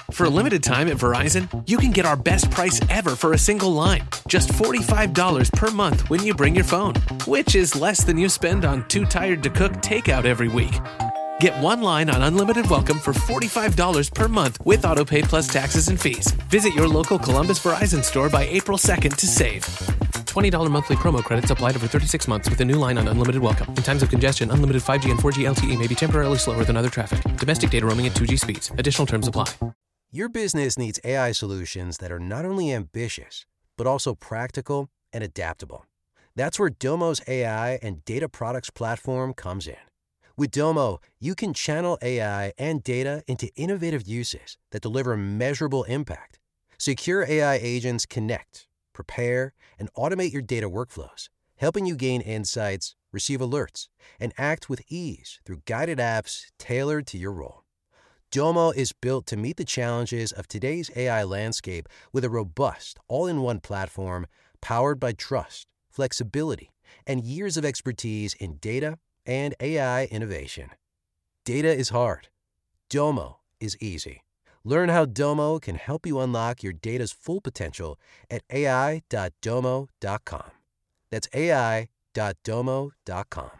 For a limited time at Verizon, you can get our best price ever for a single line. Just $45 per month when you bring your phone, which is less than you spend on Too Tired to Cook takeout every week. Get one line on Unlimited Welcome for $45 per month with AutoPay plus taxes and fees. Visit your local Columbus Verizon store by April 2nd to save. $20 monthly promo credits applied over 36 months with a new line on Unlimited Welcome. In times of congestion, unlimited 5G and 4G LTE may be temporarily slower than other traffic. Domestic data roaming at 2G speeds. Additional terms apply. Your business needs AI solutions that are not only ambitious, but also practical and adaptable. That's where Domo's AI and data products platform comes in. With Domo, you can channel AI and data into innovative uses that deliver measurable impact. Secure AI agents connect, prepare, and automate your data workflows, helping you gain insights, receive alerts, and act with ease through guided apps tailored to your role. Domo is built to meet the challenges of today's AI landscape with a robust, all-in-one platform powered by trust, flexibility, and years of expertise in data and AI innovation. Data is hard. Domo is easy. Learn how Domo can help you unlock your data's full potential at ai.domo.com. That's ai.domo.com.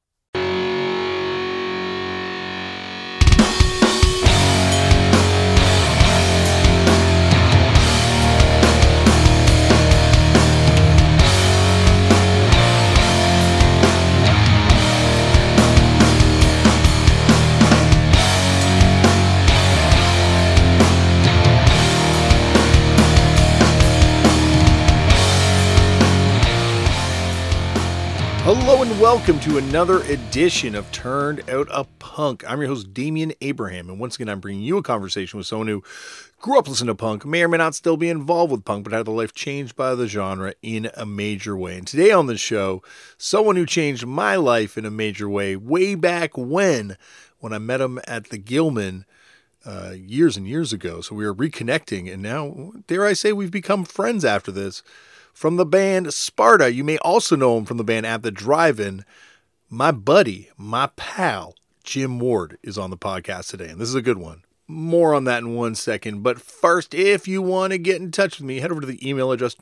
Hello and welcome to another edition of Turned Out a Punk. I'm your host, Damian Abraham, and once again, I'm bringing you a conversation with someone who grew up listening to punk, may or may not still be involved with punk, but had their life changed by the genre in a major way. And today on the show, someone who changed my life in a major way back when I met him at the Gilman years and years ago. So we were reconnecting, and now, dare I say, we've become friends after this. From the band Sparta, you may also know him from the band At the Drive-In. My buddy, my pal, Jim Ward is on the podcast today, and this is a good one. More on that in 1 second, but first, if you want to get in touch with me, head over to the email address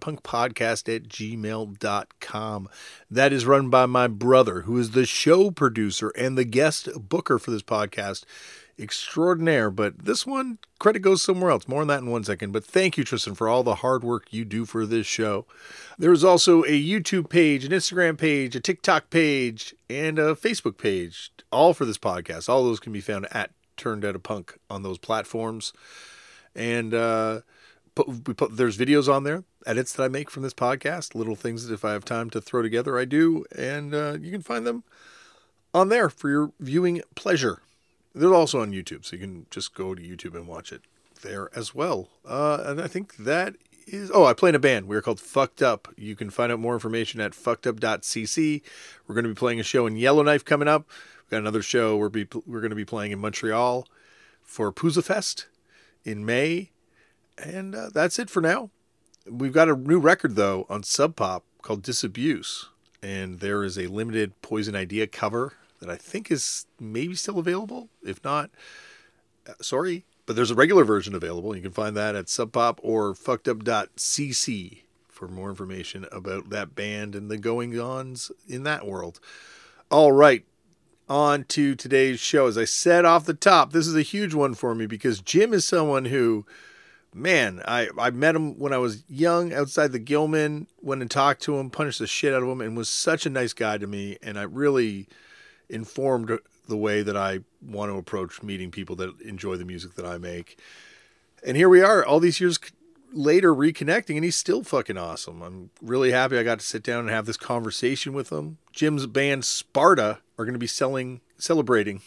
turnedoutapunkpodcast@gmail.com. That is run by my brother, who is the show producer and the guest booker for this podcast. Extraordinaire, but this one, credit goes somewhere else. More on that in 1 second. But thank you, Tristan, for all the hard work you do for this show. There is also a YouTube page, an Instagram page, a TikTok page, and a Facebook page, all for this podcast. All those can be found at Turned Out a Punk on those platforms. And there's videos on there, edits that I make from this podcast, little things that if I have time to throw together, I do. And you can find them on there for your viewing pleasure. They're also on YouTube, so you can just go to YouTube and watch it there as well. And I think that is... Oh, I play in a band. We're called Fucked Up. You can find out more information at fuckedup.cc. We're going to be playing a show in Yellowknife coming up. We've got another show we're going to be playing in Montreal for Pouzza Fest in May. And that's it for now. We've got a new record, though, on Sub Pop called Disabuse. And there is a limited Poison Idea cover that I think is maybe still available. If not, sorry. But there's a regular version available. You can find that at Sub Pop or fuckedup.cc for more information about that band and the goings-ons in that world. All right, on to today's show. As I said off the top, this is a huge one for me because Jim is someone who, man, I met him when I was young outside the Gilman, went and talked to him, punched the shit out of him, and was such a nice guy to me, and I really informed the way that I want to approach meeting people that enjoy the music that I make. And here we are, all these years later, reconnecting, and he's still fucking awesome. I'm really happy I got to sit down and have this conversation with him. Jim's band Sparta are going to be selling. They're going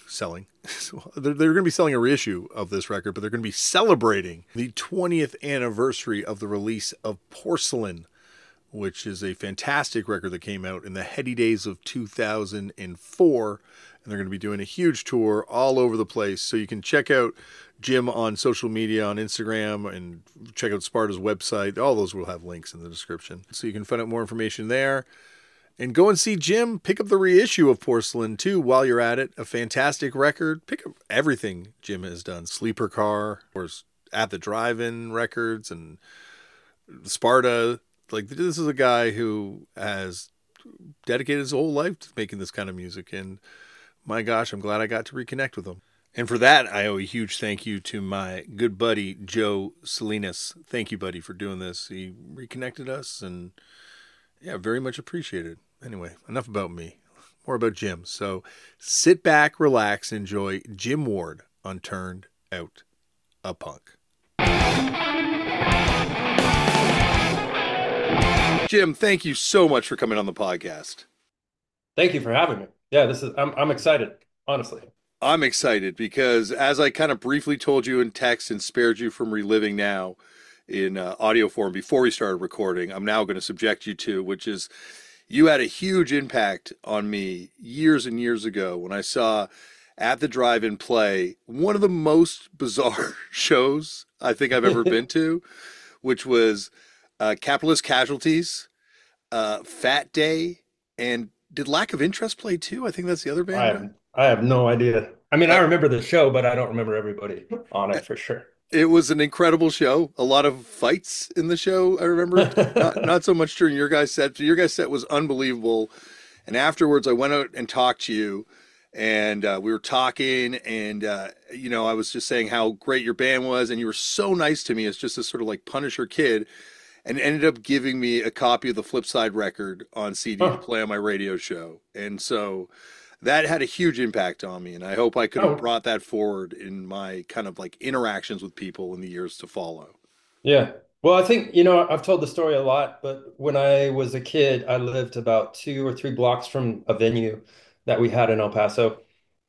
to be selling a reissue of this record, but they're going to be celebrating the 20th anniversary of the release of Porcelain, which is a fantastic record that came out in the heady days of 2004. And they're going to be doing a huge tour all over the place. So you can check out Jim on social media, on Instagram, and check out Sparta's website. All those will have links in the description. So you can find out more information there. And go and see Jim. Pick up the reissue of Porcelain too while you're at it. A fantastic record. Pick up everything Jim has done. Sleeper Car, or At the Drive-In records, and Sparta. Like, this is a guy who has dedicated his whole life to making this kind of music. And my gosh, I'm glad I got to reconnect with him. And for that, I owe a huge thank you to my good buddy, Joe Salinas. Thank you, buddy, for doing this. He reconnected us, and yeah, very much appreciated. Anyway, enough about me. More about Jim. So sit back, relax, and enjoy Jim Ward on Turned Out a Punk. Jim, thank you so much for coming on the podcast. Thank you for having me. Yeah, I'm excited, honestly. I'm excited because, as I kind of briefly told you in text and spared you from reliving now in audio form before we started recording, I'm now going to subject you to, which is, you had a huge impact on me years and years ago when I saw At the Drive-In play one of the most bizarre shows I think I've ever been to, which was Capitalist Casualties, Fat Day, and did Lack of Interest play too? I think that's the other band. I have no idea. I mean, I remember the show, but I don't remember everybody on it for sure. It was an incredible show. A lot of fights in the show, I remember. Not so much during your guys' set. Your guys' set was unbelievable. And afterwards, I went out and talked to you, and we were talking, and I was just saying how great your band was, and you were so nice to me as just a sort of like Punisher kid, and ended up giving me a copy of the Flipside record on CD to play on my radio show. And so that had a huge impact on me, and I hope I could have brought that forward in my kind of like interactions with people in the years to follow. Yeah. Well, I think, I've told the story a lot, but when I was a kid, I lived about 2 or 3 blocks from a venue that we had in El Paso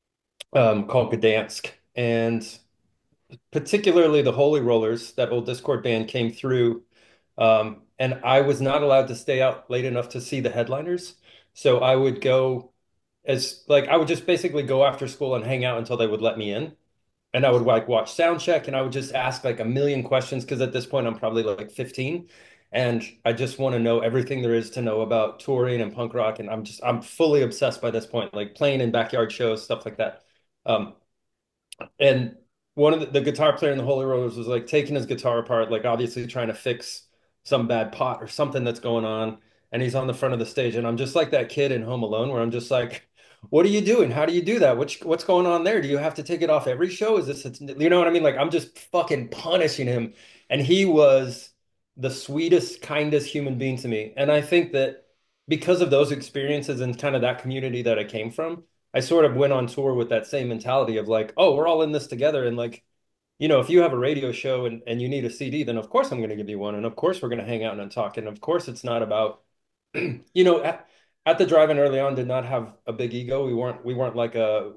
called Gdansk. And particularly the Holy Rollers, that old Discord band, came through. And I was not allowed to stay out late enough to see the headliners. So I would go I would just basically go after school and hang out until they would let me in. And I would like watch sound check, and I would just ask like a million questions because at this point I'm probably like 15 and I just want to know everything there is to know about touring and punk rock. And I'm fully obsessed by this point, like playing in backyard shows, stuff like that. Um, and one of the guitar player in the Holy Rollers was like taking his guitar apart, like obviously trying to fix some bad pot or something that's going on. And he's on the front of the stage. And I'm just like that kid in Home Alone where I'm just like, what are you doing? How do you do that? What's going on there? Do you have to take it off every show? Is this, you know what I mean? Like, I'm just fucking punishing him. And he was the sweetest, kindest human being to me. And I think that because of those experiences and kind of that community that I came from, I sort of went on tour with that same mentality of like, oh, we're all in this together. And like, if you have a radio show and you need a CD, then of course I'm going to give you one. And of course we're going to hang out and talk. And of course it's not about, at the drive-in early on did not have a big ego. We weren't like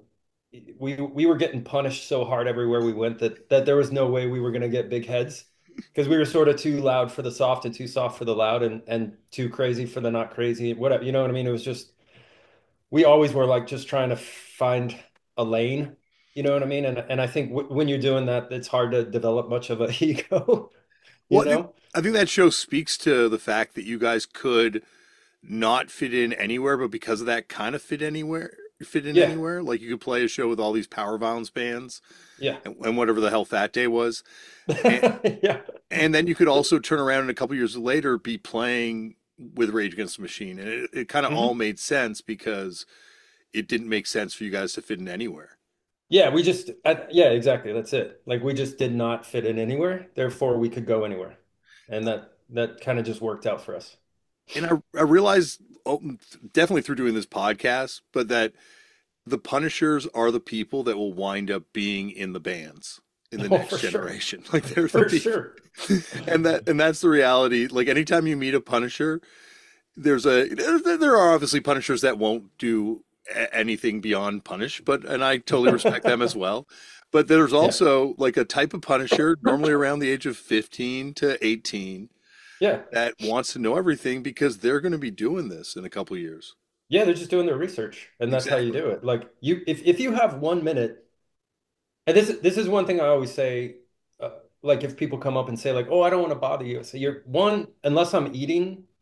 we were getting punished so hard everywhere we went that there was no way we were going to get big heads because we were sort of too loud for the soft and too soft for the loud and too crazy for the not crazy, whatever. You know what I mean? It was just, we always were like just trying to find a lane, you know what I mean? And I think when you're doing that, it's hard to develop much of an ego, I think that show speaks to the fact that you guys could not fit in anywhere, but because of that kind of fit in anywhere. Like you could play a show with all these power violence bands, and whatever the hell Fat Day was, and, and then you could also turn around and a couple years later be playing with Rage Against the Machine, and it kind of all made sense because it didn't make sense for you guys to fit in anywhere. Yeah, exactly. That's it. Like we just did not fit in anywhere, therefore we could go anywhere, and that kind of just worked out for us. And I realized, definitely through doing this podcast, but that the Punishers are the people that will wind up being in the bands in the next generation. Sure. Like they're for sure. And that's the reality. Like anytime you meet a Punisher, there are obviously Punishers that won't do anything beyond punish, and I totally respect them as well. But there's also like a type of Punisher, normally around the age of 15 to 18. That wants to know everything because they're going to be doing this in a couple of years. Yeah, they're just doing their research, and that's how you do it. Like if you have 1 minute, and this is one thing I always say, like if people come up and say like, "Oh, I don't want to bother you," so you're one, unless I'm eating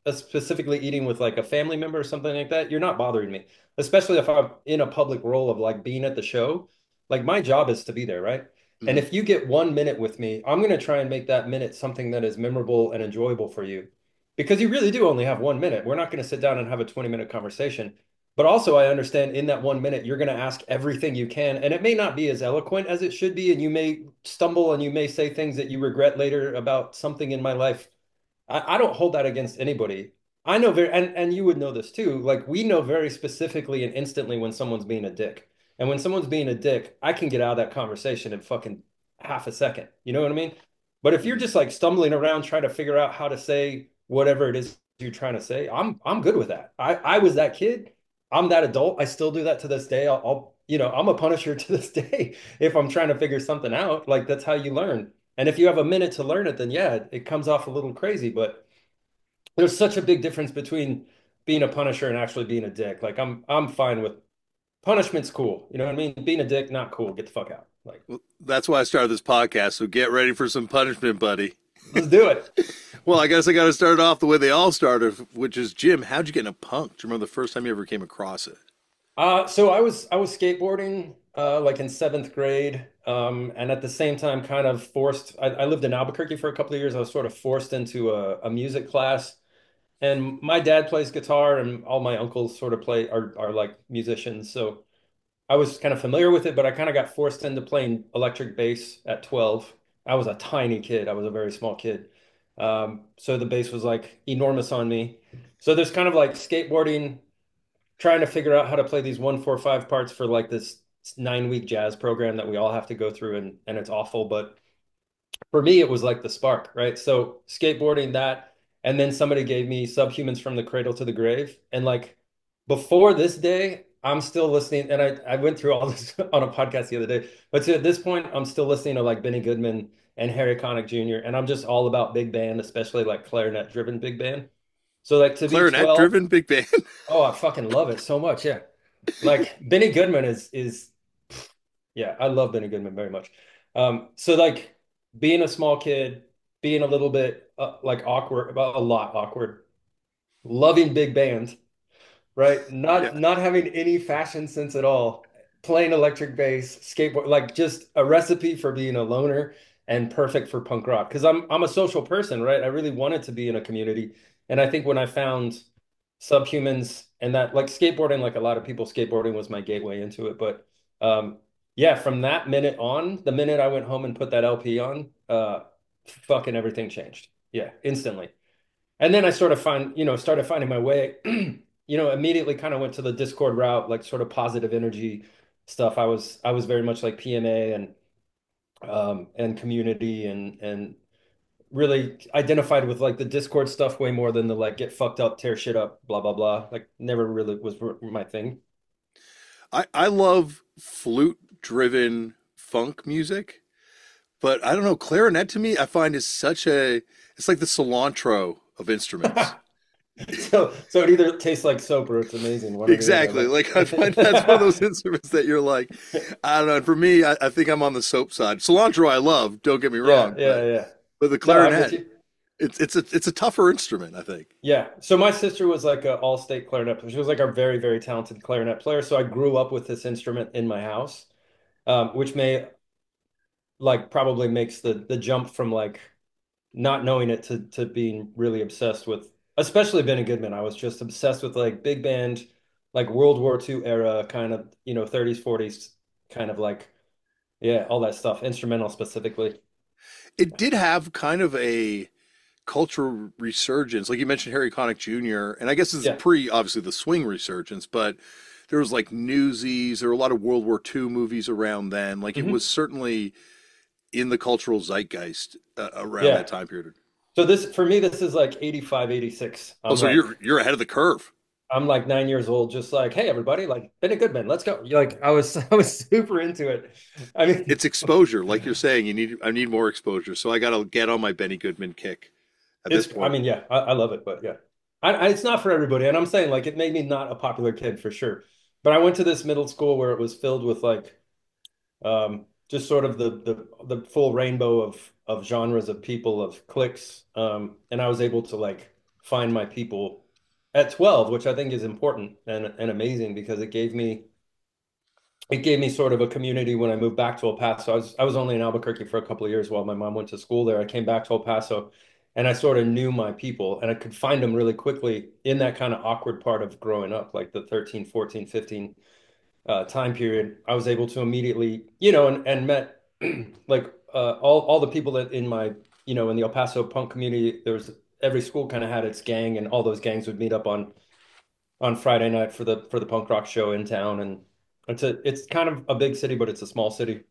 specifically eating with like a family member or something like that, you're not bothering me. Especially if I'm in a public role of like being at the show. Like my job is to be there, right? And Mhm. if you get 1 minute with me, I'm going to try and make that minute something that is memorable and enjoyable for you. Because you really do only have 1 minute. We're not going to sit down and have a 20-minute conversation. But also, I understand in that 1 minute, you're going to ask everything you can. And it may not be as eloquent as it should be. And you may stumble and you may say things that you regret later about something in my life. I don't hold that against anybody. I know very, and you would know this too. Like we know very specifically and instantly when someone's being a dick. And when someone's being a dick, I can get out of that conversation in fucking half a second. You know what I mean? But if you're Mhm. just like stumbling around trying to figure out how to say whatever it is you're trying to say, I'm good with that. I was that kid. I'm that adult. I still do that to this day. I'm a punisher to this day if I'm trying to figure something out. Like that's how you learn. And if you have a minute to learn it, then yeah, it comes off a little crazy. But there's such a big difference between being a punisher and actually being a dick. Like I'm fine with punishment's cool. You know what I mean? Being a dick, not cool. Get the fuck out. Like, Well, that's why I started this podcast. So get ready for some punishment, buddy. let's do it. Well, I guess I got to start off the way they all started, which is Jim. How'd you get in a punk? Do you remember the first time you ever came across it? So I was skateboarding like in seventh grade, and at the same time, kind of forced. I lived in Albuquerque for a couple of years. I was sort of forced into a music class, and my dad plays guitar, and all my uncles sort of play are like musicians. So I was kind of familiar with it, but I kind of got forced into playing electric bass at 12. I was a tiny kid. I was a very small kid. So the bass was like enormous on me. So there's kind of like skateboarding, trying to figure out how to play these 1 4 5 parts for like this 9 week jazz program that we all have to go through, and it's awful. But for me, it was like the spark, right? So skateboarding that, and then somebody gave me Subhumans from the Cradle to the Grave. And like before this day, I'm still listening, and I went through all this on a podcast the other day. But to at this point, I'm still listening to like Benny Goodman and Harry Connick Jr. And I'm just all about big band, especially like clarinet driven big band. So like to be Clarinet 12, driven big band. oh, I fucking love it so much. Yeah. Like Benny Goodman is yeah, I love Benny Goodman very much. So like being a small kid, being a little bit like awkward, about a lot awkward, loving big band, right? Yeah. Not having any fashion sense at all, playing electric bass, skateboard, like just a recipe for being a loner and perfect for punk rock. Because I'm a social person, right? I really wanted to be in a community, and I think when I found Subhumans and that like skateboarding, like a lot of people, skateboarding was my gateway into it. But um, yeah, from that minute on, the minute I went home and put that LP on, fucking everything changed. Yeah, instantly. And then I sort of started finding my way, immediately kind of went to the Discord route, like sort of positive energy stuff. I was very much like PMA and community and really identified with like the Discord stuff way more than the like get fucked up, tear shit up, blah blah blah. Like never really was my thing. I love flute driven funk music, but I don't know. Clarinet to me, I find is such it's like the cilantro of instruments. So it either tastes like soap or it's amazing, one or the other. Exactly. Like I find that's one of those instruments that you're like, I don't know. And for me, I think I'm on the soap side. Cilantro I love, don't get me Yeah, wrong, yeah, yeah. but the No, I'm with clarinet, you. it's a tougher instrument, I think. Yeah. So my sister was like an all-state clarinet player. She was like a very, very talented clarinet player. So I grew up with this instrument in my house, which may like probably makes the jump from like not knowing it to being really obsessed with, especially Benny Goodman. I was just obsessed with like big band, like World War II era kind of, 30s, 40s kind of like, yeah, all that stuff, instrumental specifically. It did have kind of a cultural resurgence. Like you mentioned Harry Connick Jr., and I guess this is Yeah. pre obviously the swing resurgence, but there was like Newsies, there were a lot of World War II movies around then. Like it Hmm. was certainly in the cultural zeitgeist around that Yeah. time period. So this for me, this is like 85, 86. Oh, so you're ahead of the curve. I'm like 9 years old, just like, hey everybody, like Benny Goodman, let's go. Like I was super into it. I mean, It's exposure, like you're saying. I need more exposure, so I got to get on my Benny Goodman kick at this I point. mean, yeah, I love it, but yeah, it's not for everybody. And I'm saying like it made me not a popular kid for sure. But I went to this middle school where it was filled with like just sort of the full rainbow of genres of people of cliques, and I was able to like find my people at 12, which I think is important and amazing because it gave me sort of a community when I moved back to El Paso. I was only in Albuquerque for a couple of years while my mom went to school there. I came back to El Paso and I sort of knew my people and I could find them really quickly in that kind of awkward part of growing up, like the 13, 14, 15 time period. I was able to immediately, and met like all the people that in my, in the El Paso punk community, there was every school kind of had its gang and all those gangs would meet up on Friday night for the punk rock show in town. And it's kind of a big city, but it's a small city.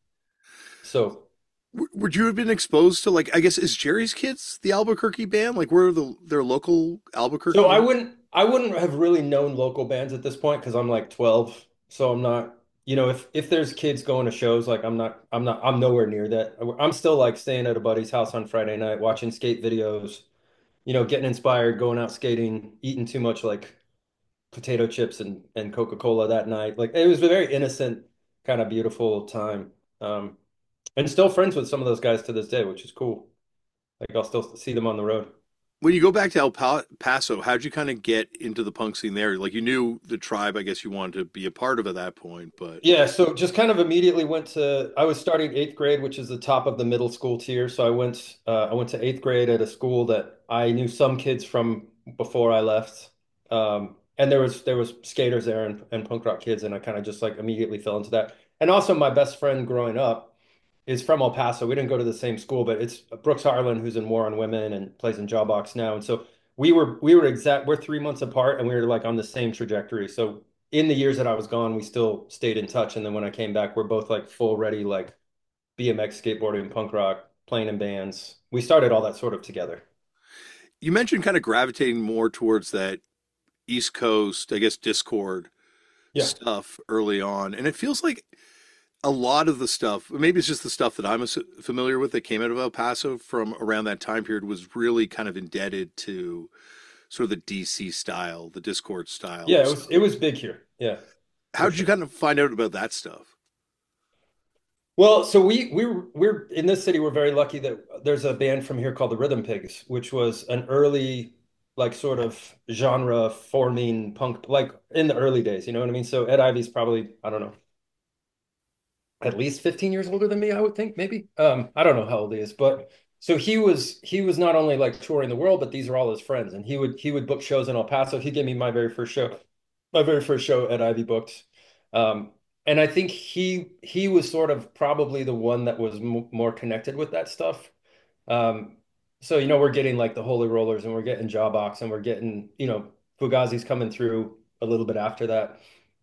So Would you have been exposed to like I guess is Jerry's Kids the Albuquerque band? Like where are their local so Albuquerque? I wouldn't have really known local bands at this point because I'm like 12. So I'm not, if there's kids going to shows, like I'm nowhere near that. I'm still like staying at a buddy's house on Friday night, watching skate videos, getting inspired, going out skating, eating too much like potato chips and Coca-Cola that night. Like it was a very innocent, kind of beautiful time. Um, and still friends with some of those guys to this day, which is cool. Like I'll still see them on the road. When you go back to Paso, how'd you kind of get into the punk scene there? Like you knew the tribe, I guess you wanted to be a part of at that point, but Yeah, so just kind of immediately I was starting eighth grade, which is the top of the middle school tier. So I went to eighth grade at a school that I knew some kids from before I left. And there was skaters there and punk rock kids, and I kind of just like immediately fell into that. And also my best friend growing up is from El Paso. We didn't go to the same school, but it's Brooks Harlan, who's in War on Women and plays in Jawbox now. And so we're 3 months apart and we were like on the same trajectory. So in the years that I was gone, we still stayed in touch. And then when I came back, we're both like full ready, like BMX, skateboarding, punk rock, playing in bands. We started all that sort of together. you mentioned kind of gravitating more towards that East Coast, I guess, Discord Yeah. stuff early on. And it feels like a lot of the stuff, maybe it's just the stuff that I'm familiar with that came out of El Paso from around that time period was really kind of indebted to sort of the DC style, the Discord style Yeah, of stuff. it was big here. Yeah, How for did you sure. kind of find out about that stuff? Well, so we're in this city. We're very lucky that there's a band from here called the Rhythm Pigs, which was an early like sort of genre forming punk, like in the early days. You know what I mean? So Ed Ivy's probably I don't know at least 15 years older than me, I would think maybe. I don't know how old he is, but so he was not only like touring the world, but these are all his friends, and he would book shows in El Paso. He gave me my very first show at Ivy booked. And I think he was sort of probably the one that was m more connected with that stuff. Um, so we're getting like the Holy Rollers and we're getting Jawbox and we're getting, Fugazi's coming through a little bit after that.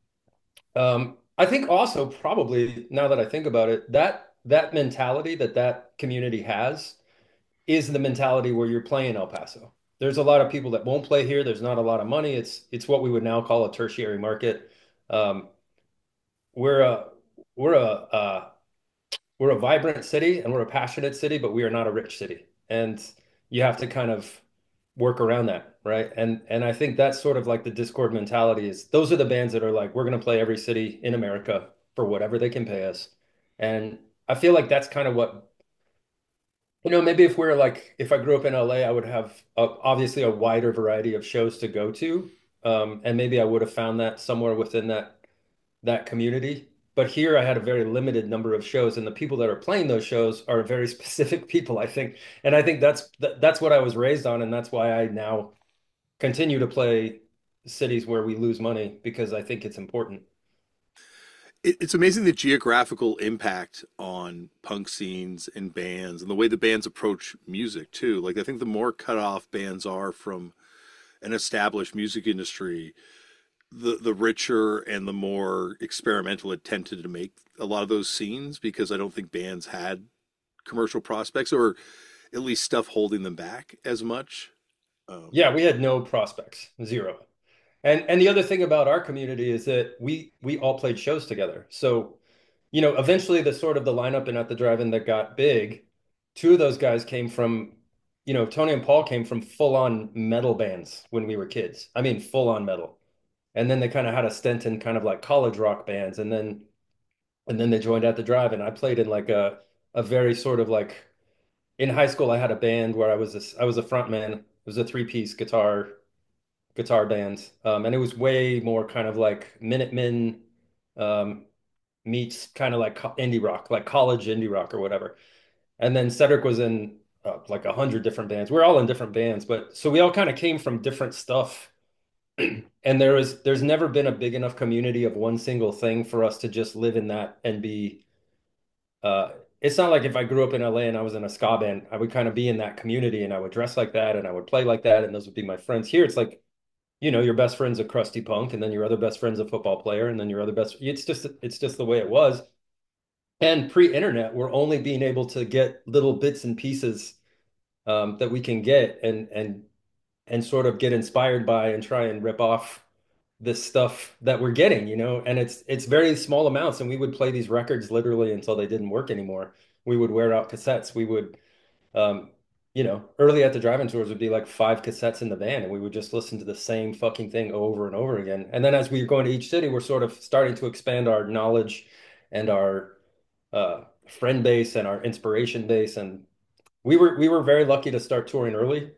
I think also probably now that I think about it, that mentality that community has is the mentality where you're playing El Paso. There's a lot of people that won't play here. There's not a lot of money. It's what we would now call a tertiary market. Um, we're a we're a we're a vibrant city and we're a passionate city, but we are not a rich city. And you have to kind of work around that, right? And I think that's sort of like the Discord mentality is those are the bands that are like, we're going to play every city in America for whatever they can pay us. And I feel like that's kind of what, maybe if I grew up in LA, I would have obviously a wider variety of shows to go to. And maybe I would have found that somewhere within that community. But here I had a very limited number of shows, and the people that are playing those shows are very specific people, I think. And I think that's what I was raised on, and that's why I now continue to play cities where we lose money because I think it's important. It's amazing the geographical impact on punk scenes and bands and the way the bands approach music too. Like I think the more cut off bands are from an established music industry, the richer and the more experimental it tended to make a lot of those scenes because I don't think bands had commercial prospects or at least stuff holding them back as much. Um, Yeah, we had no prospects, zero. And the other thing about our community is that we all played shows together. So, eventually the sort of the lineup and at the drive-in that got big, two of those guys came from, Tony and Paul came from full-on metal bands when we were kids. I mean, full-on metal. And then they kind of had a stint in kind of like college rock bands, and then they joined at the drive-in. I played in like a very sort of like in high school. I had a band where I was a front man. was a three-piece guitar band, and it was way more kind of like Minutemen um, meets kind of like indie rock, like college indie rock or whatever. And then Cedric was in like 100 different bands. We're all in different bands, but so we all kind of came from different stuff. And there's never been a big enough community of one single thing for us to just live in that and be it's not like if I grew up in LA and I was in a ska band, I would kind of be in that community and I would dress like that and I would play like that and those would be my friends. Here it's like, your best friend's a crusty punk and then your other best friend's a football player and then your other best it's just the way it was. And pre-internet, we're only being able to get little bits and pieces that we can get and sort of get inspired by and try and rip off this stuff that we're getting. And it's very small amounts. And we would play these records literally until they didn't work anymore. We would wear out cassettes. We would, um, early at the drive-in tours would be like 5 cassettes in the van, and we would just listen to the same fucking thing over and over again. And then as we were going to each city, we're sort of starting to expand our knowledge and our friend base and our inspiration base. And we were very lucky to start touring early.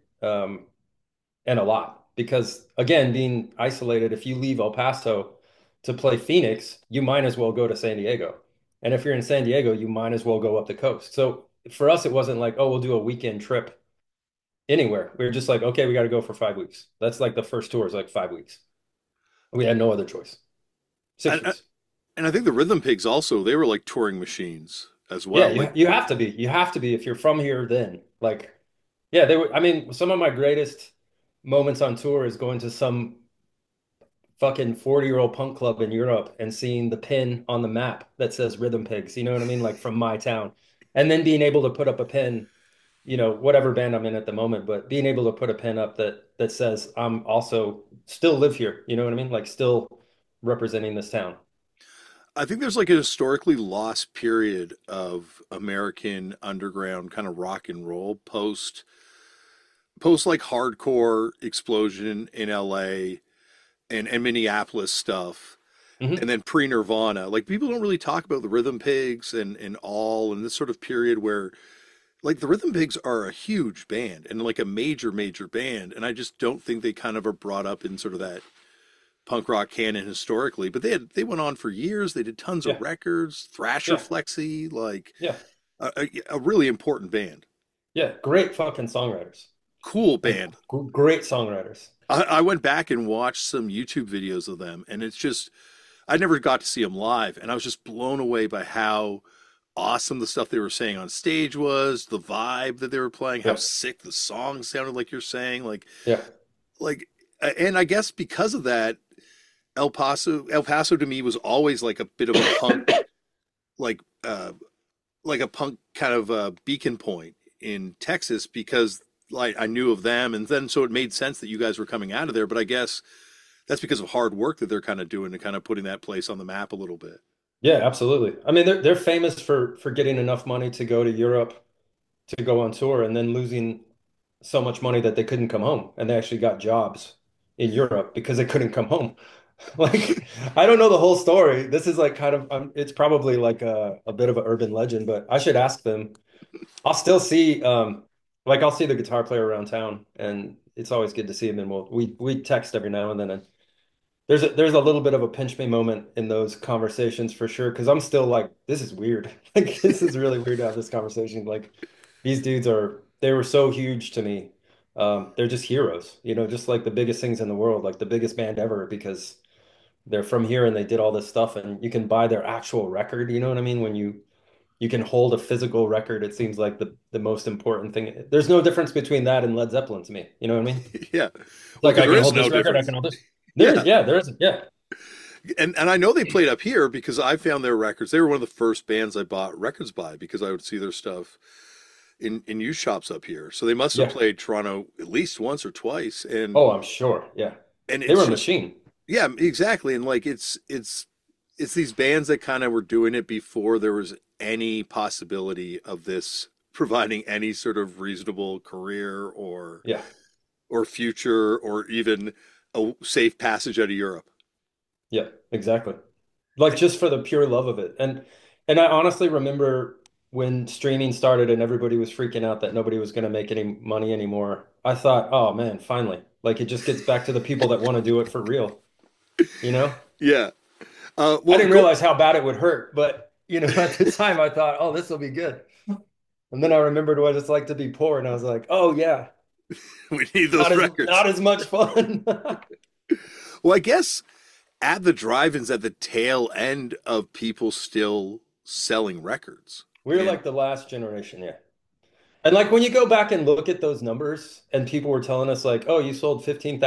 And a lot because again, being isolated, if you leave El Paso to play Phoenix, you might as well go to San Diego. And if you're in San Diego, you might as well go up the coast. So for us, it wasn't like, oh, we'll do a weekend trip anywhere. We were just like, okay, we got to go for 5 weeks. That's like the first tour is like 5 weeks. We had no other choice. Six And, weeks. and I think the Rhythm Pigs also, they were like touring machines as Yeah, well. you Like, you have to be. You have to be if you're from here then. Like, yeah, they were I mean, some of my greatest moments on tour is going to some fucking 40-year-old punk club in Europe and seeing the pin on the map that says Rhythm Pigs, you know what I mean? Like from my town. And then being able to put up a pin, whatever band I'm in at the moment, but being able to put a pin up that says I'm also still live here, you know what I mean? Like still representing this town. I think there's like a historically lost period of American underground kind of rock and roll post like hardcore explosion in LA and Minneapolis stuff. And Hmm. then pre-Nirvana, like people don't really talk about the Rhythm Pigs and all and this sort of period where like the Rhythm Pigs are a huge band and like a major band, and I just don't think they kind of are brought up in sort of that punk rock canon historically. But they went on for years. They did tons of Yeah. records, Thrasher Yeah. Flexi, like Yeah. a really important band, Yeah. Great fucking songwriters. cool Like band. great songwriters. I went back and watched some YouTube videos of them, and it's just I never got to see them live, and I was just blown away by how awesome the stuff they were saying on stage was, the vibe that they were playing, how Yeah. sick the songs sounded, like you're saying, Yeah. like, and I guess because of that, El Paso to me was always like a bit of a punk, like, like a punk kind of beacon point in Texas because like I knew of them, and then so it made sense that you guys were coming out of there. But I guess that's because of hard work that they're kind of doing to kind of putting that place on the map a little bit. Yeah, absolutely. I mean, they're famous for getting enough money to go to Europe to go on tour and then losing so much money that they couldn't come home. And they actually got jobs in Europe because they couldn't come home. Like, I don't know the whole story. This is like kind of, it's probably like a bit of an urban legend, but I should ask them. I'll still see, like I'll see the guitar player around town and it's always good to see him. And we text every now and then. And there's a little bit of a pinch me moment in those conversations for sure because I'm still like this is weird. Like this is really weird to have this conversation. Like these dudes they were so huge to me. They're just heroes, just like the biggest things in the world, like the biggest band ever because they're from here and they did all this stuff and you can buy their actual record, you know what I mean? When you can hold a physical record, it seems like the most important thing. There's no difference between that and Led Zeppelin to me. You know what I mean? Yeah, well, Like because I there can is hold no this record, I difference. can hold this. Yeah, There is, yeah. and I know they played up here because I found their records. They were one of the first bands I bought records by because I would see their stuff in used shops up here. So they must have Yeah. played Toronto at least once or twice, Oh, I'm sure. Yeah. and They were it's a just machine. yeah, exactly. And like it's these bands that kind of were doing it before there was any possibility of this providing any sort of reasonable career Yeah. or future or even a safe passage out of Europe. Yeah, exactly. Like just for the pure love of it. And I honestly remember when streaming started and everybody was freaking out that nobody was going to make any money anymore, I thought, oh man, finally. Like it just gets back to the people that want to do it for real, you know? Yeah. I Well, didn't realize how bad it would hurt, but at the time I thought, oh, this will be good. And then I remembered what it's like to be poor, and I was like, oh yeah, we need those records. not as much fun. Well, I guess at the drive-ins at the tail end of people still selling records. We're And like the last generation, yeah. And like when you go back and look at those numbers and people were telling us like, oh, you sold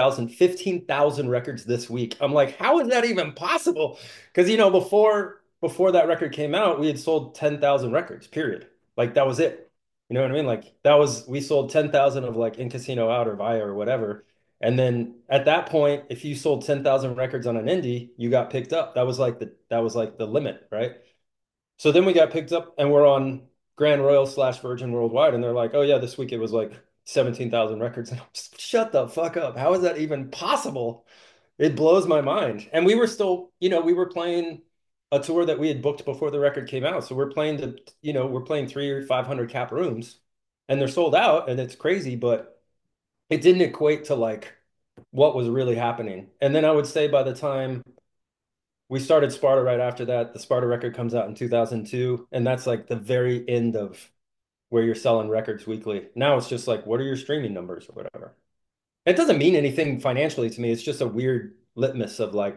15,000 records this week. I'm like, how is that even possible? Because before that record came out, we had sold 10,000 records, period. Like that was it. You know what I mean? Like we sold 10,000 of like In Casino Out or Via or whatever. And then at that point, if you sold 10,000 records on an indie, you got picked up. That was like the limit, right? So then we got picked up and we're on Grand Royal / Virgin Worldwide. And they're like, oh, yeah, this week it was like 17,000 records. And I'm just, shut the fuck up. How is that even possible? It blows my mind. And we were still, we were playing a tour that we had booked before the record came out. So we're playing 300 or 500 cap rooms and they're sold out and it's crazy, but it didn't equate to like what was really happening. And then I would say by the time we started Sparta right after that. The Sparta record comes out in 2002, and that's like the very end of where you're selling records weekly. Now it's just like, what are your streaming numbers or whatever? It doesn't mean anything financially to me. It's just a weird litmus of like,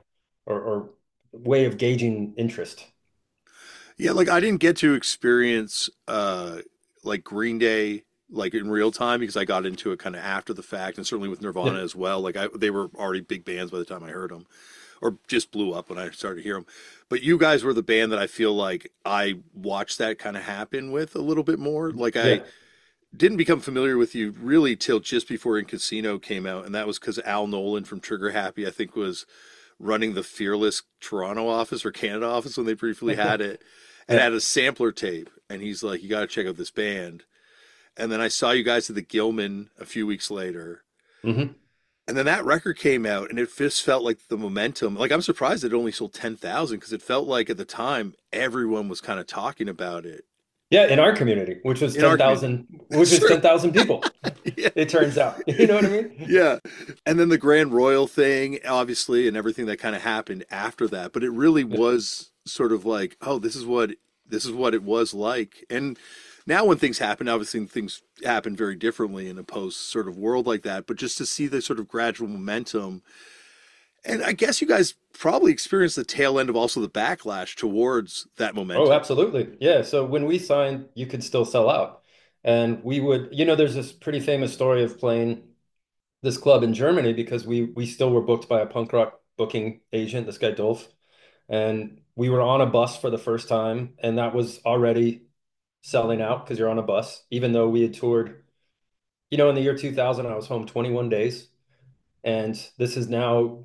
or way of gauging interest. yeah, like I didn't get to experience like Green Day like in real time because I got into it kind of after the fact, and certainly with Nirvana Yeah. as well. Like they were already big bands by the time I heard them, or just blew up when I started to hear them. But you guys were the band that I feel like I watched that kind of happen with a little bit more. Like I Yeah. didn't become familiar with you really till just before In Casino came out, and that was because Al Nolan from Trigger Happy, I think, was running the Fearless Toronto office or Canada office when they briefly had it, and Yeah. had a sampler tape, and he's like, "You got to check out this band." And then I saw you guys at the Gilman a few weeks later, Hmm. and then that record came out, and it just felt like the momentum. Like I'm surprised it only sold 10,000 because it felt like at the time everyone was kind of talking about it Yeah. In our community, which was in our community. 10,000, which was Sure. 10,000 people, Yeah. it turns out. You know what I mean? Yeah. And then the Grand Royal thing, obviously, and everything that kind of happened after that. But it really Yeah. was sort of like, oh, this is what it was like. And now when things happen, obviously things happen very differently in a post sort of world like that. But just to see the sort of gradual momentum, and I guess you guys probably experienced the tail end of also the backlash towards that Oh, momentum. absolutely. Yeah. So when we signed, you could still sell out. And we would, there's this pretty famous story of playing this club in Germany because we still were booked by a punk rock booking agent, this guy Dolph. And we were on a bus for the first time, and that was already selling out because you're on a bus, even though we had toured, in the year 2000, I was home 21 days. And this is now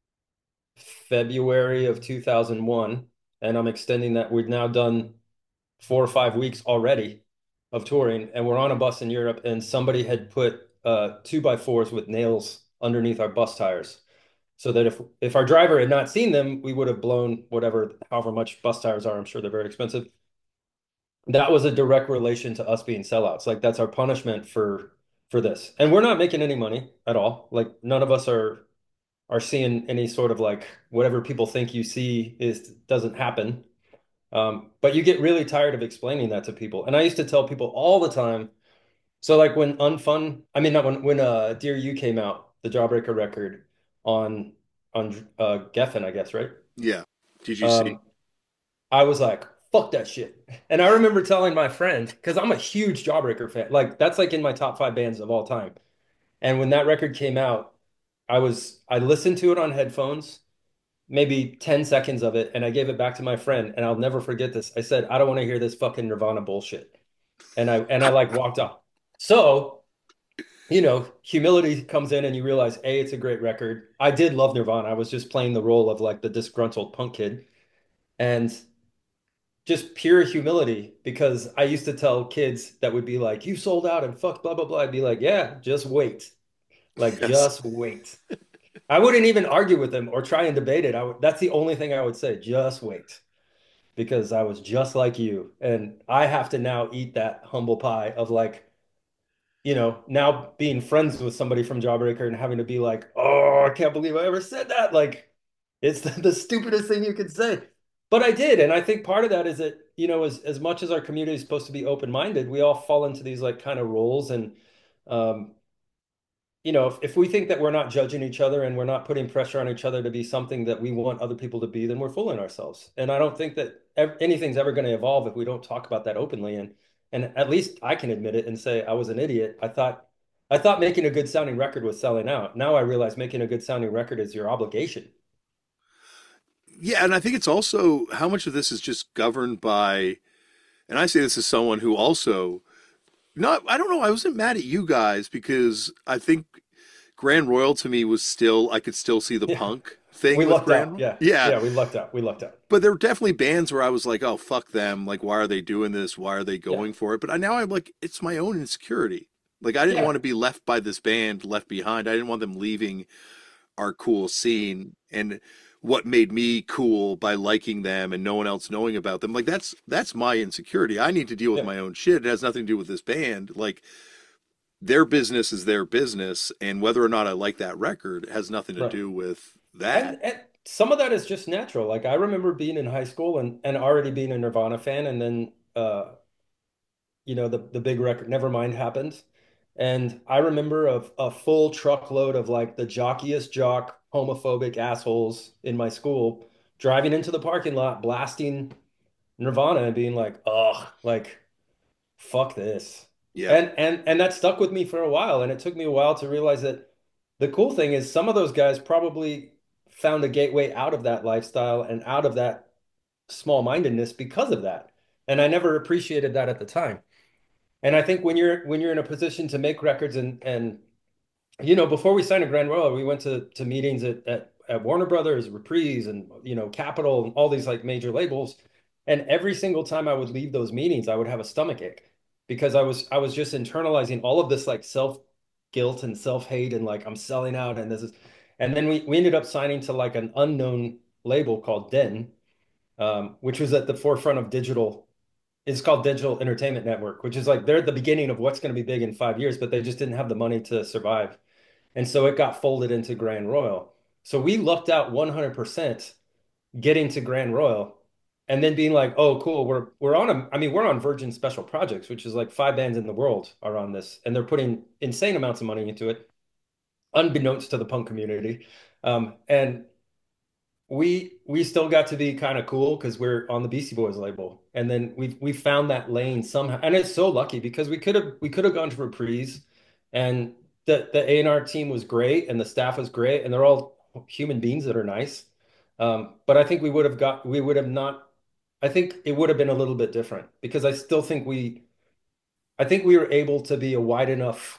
February of 2001. And I'm extending that. We've now done 4 or 5 weeks already of touring, and we're on a bus in Europe, and somebody had put 2x4s with nails underneath our bus tires, so that if our driver had not seen them, we would have blown whatever, however much bus tires are. I'm sure they're very expensive. That was a direct relation to us being sellouts. Like that's our punishment for this, and we're not making any money at all. Like none of us are seeing any sort of like whatever people think you see is doesn't happen. But you get really tired of explaining that to people. And I used to tell people all the time. So like when Unfun, I mean not when Dear You came out, the Jawbreaker record on Geffen, I guess, right? Yeah. Did you see? Um, I was like, fuck that shit. And I remember telling my friend, because I'm a huge Jawbreaker fan, like that's like in my top 5 bands of all time. And when that record came out, I listened to it on headphones, maybe 10 seconds of it, and I gave it back to my friend, and I'll never forget this. I said, I don't want to hear this fucking Nirvana bullshit. And I like walked off. So, humility comes in and you realize, A, it's a great record. I did love Nirvana. I was just playing the role of like the disgruntled punk kid. And just pure humility, because I used to tell kids that would be like, you sold out and fuck blah blah blah. I'd be like, yeah, just wait. Like Yes. just wait. I wouldn't even argue with them or try and debate it. That's the only thing I would say. Just wait. because I was just like you. And I have to now eat that humble pie of like, now being friends with somebody from Jawbreaker and having to be like, oh, I can't believe I ever said that. Like, it's the stupidest thing you could say. But I did. And I think part of that is that, as much as our community is supposed to be open-minded, we all fall into these like kind of roles. And, um, if we think that we're not judging each other and we're not putting pressure on each other to be something that we want other people to be, then we're fooling ourselves. And I don't think that anything's ever going to evolve if we don't talk about that openly. And at least I can admit it and say I was an idiot. I thought making a good sounding record was selling out. Now I realize making a good sounding record is your obligation. Yeah, and I think it's also how much of this is just governed by, and I say this as someone who also not, I don't know, I wasn't mad at you guys because I think Grand Royal to me was still, I could still see the Yeah, punk thing we with lucked out. Grand. Yeah, Yeah, yeah, we lucked out. We lucked out. but there were definitely bands where I was like, oh, fuck them. Like, why are they doing this? Why are they Yeah, going for it? But now I'm like, it's my own insecurity. Like, I didn't yeah, want to be left by this band, left behind. I didn't want them leaving our cool scene and what made me cool by liking them and no one else knowing about them. Like, that's my insecurity. I need to deal with yeah. my own shit. It has nothing to do with this band. Like, their business is their business, and whether or not I like that record has nothing to Right. do with that. And some of that is just natural. Like I remember being in high school and already being a Nirvana fan, and then the big record Nevermind happened. And I remember a full truckload of like the jockiest jock homophobic assholes in my school driving into the parking lot, blasting Nirvana and being like, ugh, like fuck this. Yeah. And that stuck with me for a while. And it took me a while to realize that the cool thing is some of those guys probably found a gateway out of that lifestyle and out of that small-mindedness because of that. And I never appreciated that at the time. And I think when you're in a position to make records and before we signed a Grand Royal, we went to meetings at Warner Brothers, Reprise, and Capitol, and all these like major labels. And every single time I would leave those meetings, I would have a stomach ache because I was just internalizing all of this like self guilt and self hate and like I'm selling out and this is, and then we ended up signing to like an unknown label called Den, which was at the forefront of digital. It's called Digital Entertainment Network, which is like they're at the beginning of what's going to be big in 5 years, but they just didn't have the money to survive. And so it got folded into Grand Royal. So we lucked out 100% getting to Grand Royal and then being like, oh, cool, we're on Virgin Special Projects, which is like 5 bands in the world are on this, and they're putting insane amounts of money into it, unbeknownst to the punk community. And we still got to be kind of cool because we're on the Beastie Boys label, and then we found that lane somehow, and it's so lucky because we could have gone to Reprise, and the A&R team was great, and the staff was great, and they're all human beings that are nice. But I think we would have not. I think it would have been a little bit different because I think we were able to be a wide enough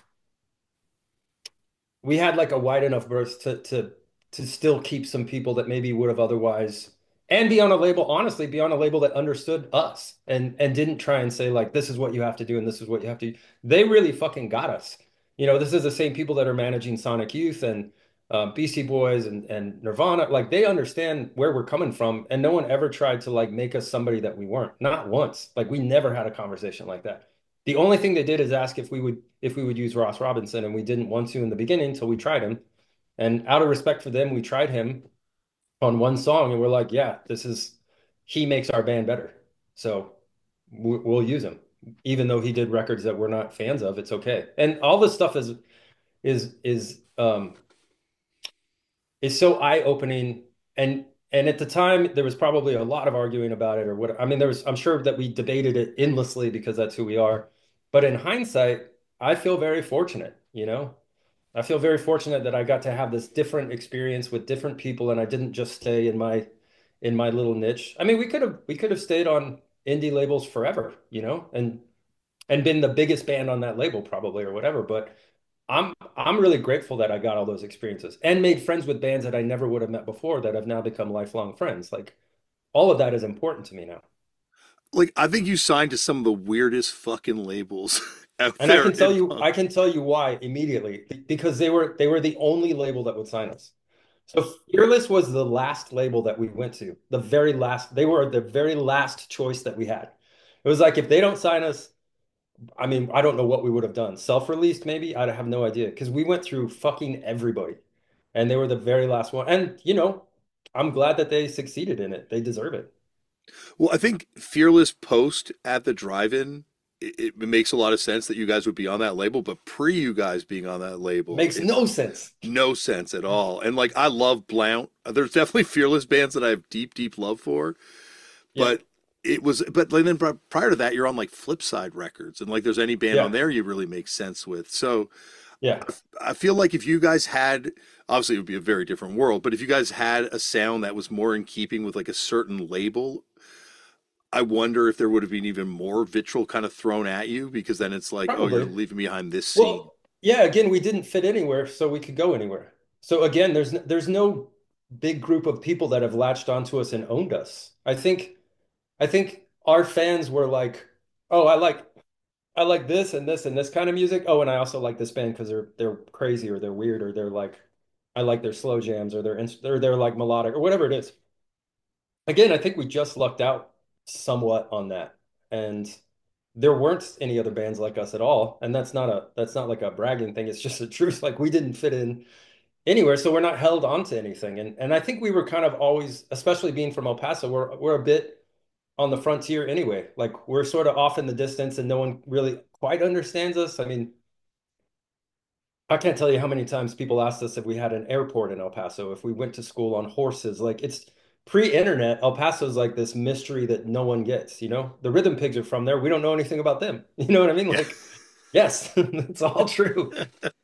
we had like a wide enough berth to still keep some people that maybe would have otherwise and be on a label, honestly, be on a label that understood us and didn't try and say like this is what you have to do and this is what you have to do. They really fucking got us. This is the same people that are managing Sonic Youth and Beastie Boys and Nirvana. Like they understand where we're coming from, and no one ever tried to like make us somebody that we weren't. Not once. Like we never had a conversation like that. The only thing they did is ask if we would use Ross Robinson, and we didn't want to in the beginning until we tried him. And out of respect for them, we tried him on one song, and we're like, yeah, he makes our band better. So we'll use him, even though he did records that we're not fans of. It's okay. And all this stuff is so eye-opening. And at the time, there was probably a lot of arguing about it or what. I mean, I'm sure that we debated it endlessly because that's who we are. But in hindsight, I feel very fortunate. I feel very fortunate that I got to have this different experience with different people and I didn't just stay in my little niche. I mean, we could have stayed on indie labels forever, and been the biggest band on that label probably or whatever, but I'm really grateful that I got all those experiences and made friends with bands that I never would have met before that have now become lifelong friends. Like all of that is important to me now. Like, I think you signed to some of the weirdest fucking labels out And I there can tell in you, I punk. can tell you why immediately because they were the only label that would sign us. So Fearless was the last label that we went to. The very last, they were the very last choice that we had. It was like if they don't sign us, I mean, I don't know what we would have done. Self-released, maybe? I have no idea. Because we went through fucking everybody. And they were the very last one. And, I'm glad that they succeeded in it. They deserve it. Well, I think Fearless post at the drive-in, it makes a lot of sense that you guys would be on that label, but pre you guys being on that label, Makes it's no sense. no sense at all. And like I love Blount. There's definitely Fearless bands that I have deep, deep love for, Yeah. but but then prior to that, you're on like Flipside Records, and like there's any band on Yeah. there you really make sense with. So Yeah. I feel like if you guys had, obviously it would be a very different world, but if you guys had a sound that was more in keeping with like a certain label, I wonder if there would have been even more vitriol kind of thrown at you because then it's like, oh, you're Probably. leaving behind this scene. Well, yeah, again, we didn't fit anywhere, so we could go anywhere. So again, there's no big group of people that have latched onto us and owned us. I think our fans were like, "Oh, I like this and this and this kind of music. Oh, and I also like this band because they're crazy or they're weird or they're like I like their slow jams or they're like melodic or whatever it is." Again, I think we just lucked out somewhat on that. And there weren't any other bands like us at all. And that's not like a bragging thing. It's just the truth. Like we didn't fit in anywhere, so we're not held onto anything. And I think we were kind of always, especially being from El Paso, we're a bit on the frontier anyway. Like we're sort of off in the distance and no one really quite understands us. I mean, I can't tell you how many times people asked us if we had an airport in El Paso, if we went to school on horses. Like it's pre-internet, El Paso's like this mystery that no one gets, you know? The Rhythm Pigs are from there. We don't know anything about them. You know what I mean? Yeah. Like, yes, it's all true.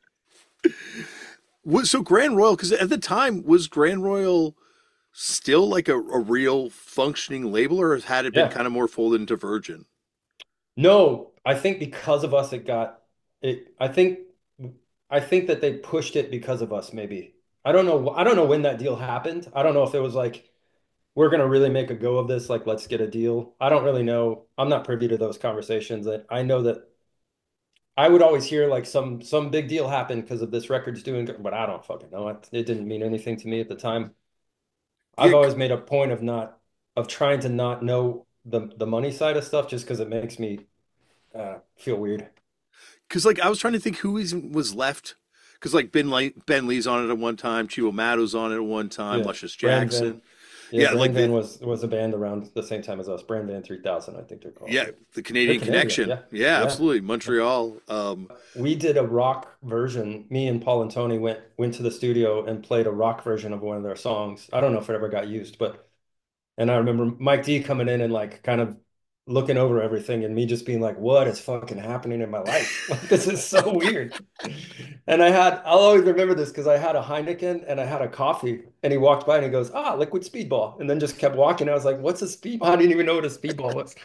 So Grand Royal, because at the time, was Grand Royal still like a real functioning label, or had it been Yeah. kind of more folded into Virgin? No, I think because of us it got it I think that they pushed it because of us maybe. I don't know when that deal happened. I don't know if it was like we're going to really make a go of this. Like, let's get a deal. I don't really know. I'm not privy to those conversations. I know that I would always hear like some big deal happened because of this record's doing good, but I don't fucking know. It didn't mean anything to me at the time. I've Yeah, always made a point of trying to not know the money side of stuff just because it makes me feel weird. because like I was trying to think who even was left. Because like Ben Lee's on it at one time, Chivo Mado's on it at one time, Yeah, Luscious Brand Van. Jackson. Yeah, Yeah, Brand like Van was a band around the same time as us. Brand Van 3000, I think they're called. yeah, the They're Canadian Canadian. Connection. Yeah, Yeah, yeah. absolutely. Montreal. We did a rock version. Me and Paul and Tony went to the studio and played a rock version of one of their songs. I don't know if it ever got used, but and I remember Mike D coming in and like kind of looking over everything and me just being like, what is fucking happening in my life? Like this is so weird. And I'll always remember this because I had a Heineken and I had a coffee and he walked by and he goes, ah, liquid speedball. And then just kept walking. I was like, what's a speedball? I didn't even know what a speedball was.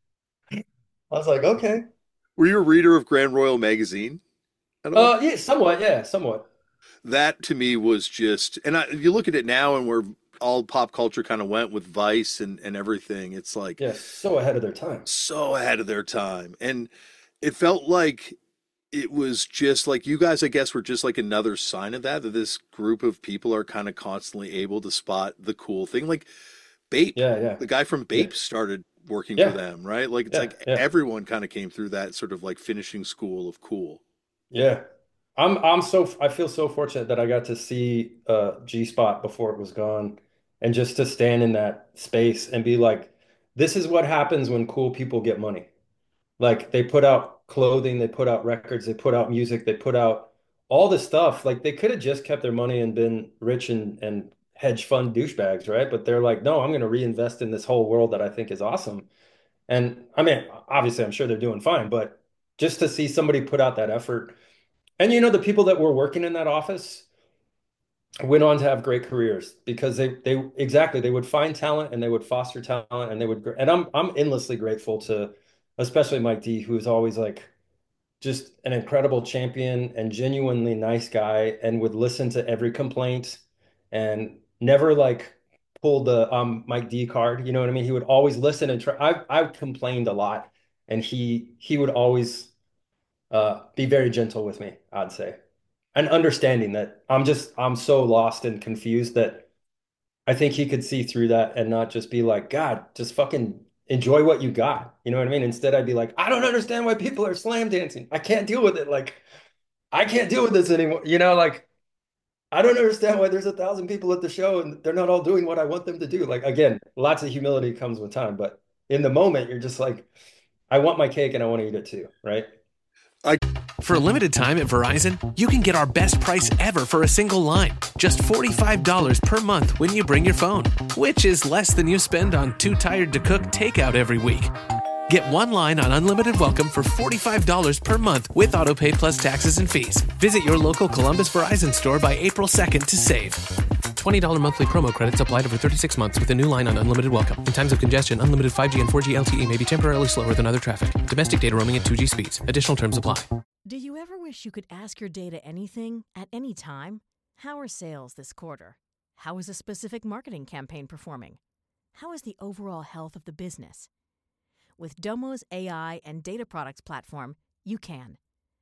I was like, okay. were you a reader of Grand Royal magazine at all? Yeah, somewhat. Yeah, somewhat. That to me was just, and you look at it now and where all pop culture kind of went with Vice and everything. It's like Yeah, so ahead of their time. so ahead of their time. And it felt like it was just like you guys, I guess, were just like another sign of that this group of people are kind of constantly able to spot the cool thing. Like Bape, Yeah, yeah, the guy from yeah, Bape started working for yeah, them, right? Like it's yeah, like yeah. everyone kind of came through that sort of like finishing school of cool. Yeah. I feel so fortunate that I got to see G Spot before it was gone and just to stand in that space and be like, this is what happens when cool people get money. Like they put out clothing, they put out records, they put out music, they put out all this stuff. Like they could have just kept their money and been rich and hedge fund douchebags, right? But they're like, no, I'm going to reinvest in this whole world that I think is awesome. And I mean, obviously, I'm sure they're doing fine, but just to see somebody put out that effort. And the people that were working in that office went on to have great careers because they exactly they would find talent and they would foster talent and they would and I'm endlessly grateful to especially Mike D, who's always like just an incredible champion and genuinely nice guy and would listen to every complaint and never like pulled the Mike D card. You know what I mean? He would always listen and try. I've complained a lot, and he would always be very gentle with me, I'd say. and understanding that I'm so lost and confused that I think he could see through that and not just be like, God, just fucking enjoy what you got. You know what I mean? Instead, I'd be like, I don't understand why people are slam dancing. I can't deal with it. Like, I can't deal with this anymore. Like, I don't understand why there's 1,000 people at the show and they're not all doing what I want them to do. Like, again, lots of humility comes with time, but in the moment, you're just like, I want my cake and I want to eat it too, right? For a limited time at Verizon, you can get our best price ever for a single line. Just $45 per month when you bring your phone, which is less than you spend on Too Tired to Cook takeout every week. Get one line on Unlimited Welcome for $45 per month with AutoPay plus taxes and fees. Visit your local Columbus Verizon store by April 2nd to save. $20 monthly promo credits applied over 36 months with a new line on Unlimited Welcome. In times of congestion, unlimited 5G and 4G LTE may be temporarily slower than other traffic. Domestic data roaming at 2G speeds. Additional terms apply. Do you ever wish you could ask your data anything at any time? How are sales this quarter? How is a specific marketing campaign performing? How is the overall health of the business? With Domo's AI and data products platform, you can.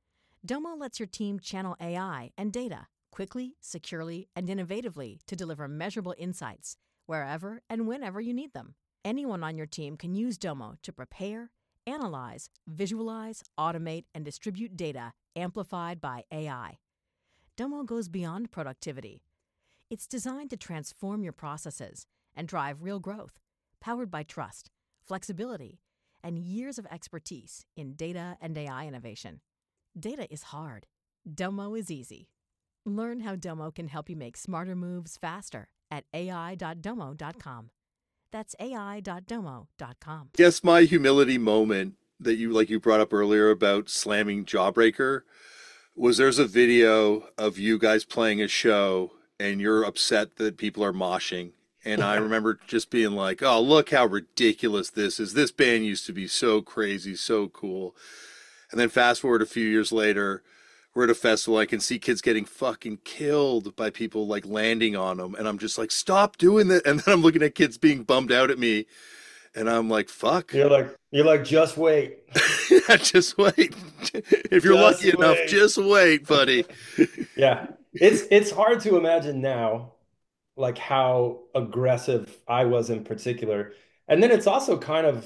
Domo lets your team channel AI and data quickly, securely, and innovatively to deliver measurable insights wherever and whenever you need them. Anyone on your team can use Domo to prepare, analyze, visualize, automate, and distribute data amplified by AI. Domo goes beyond productivity. It's designed to transform your processes and drive real growth, powered by trust, flexibility, and years of expertise in data and AI innovation. Data is hard. Domo is easy. Learn how Domo can help you make smarter moves faster at ai.domo.com. That's ai.domo.com. Guess my humility moment that you brought up earlier about slamming Jawbreaker was there's a video of you guys playing a show and you're upset that people are moshing. And I remember just being like, oh, look how ridiculous this is. This band used to be so crazy, so cool. And then fast forward a few years later, we're at a festival. I can see kids getting fucking killed by people like landing on them. And I'm just like, stop doing that. And then I'm looking at kids being bummed out at me. And I'm like, fuck. You're like, just wait. Yeah, just wait. If you're Just lucky enough, wait. just wait, buddy. Yeah. It's hard to imagine now, like how aggressive I was in particular. And then it's also kind of,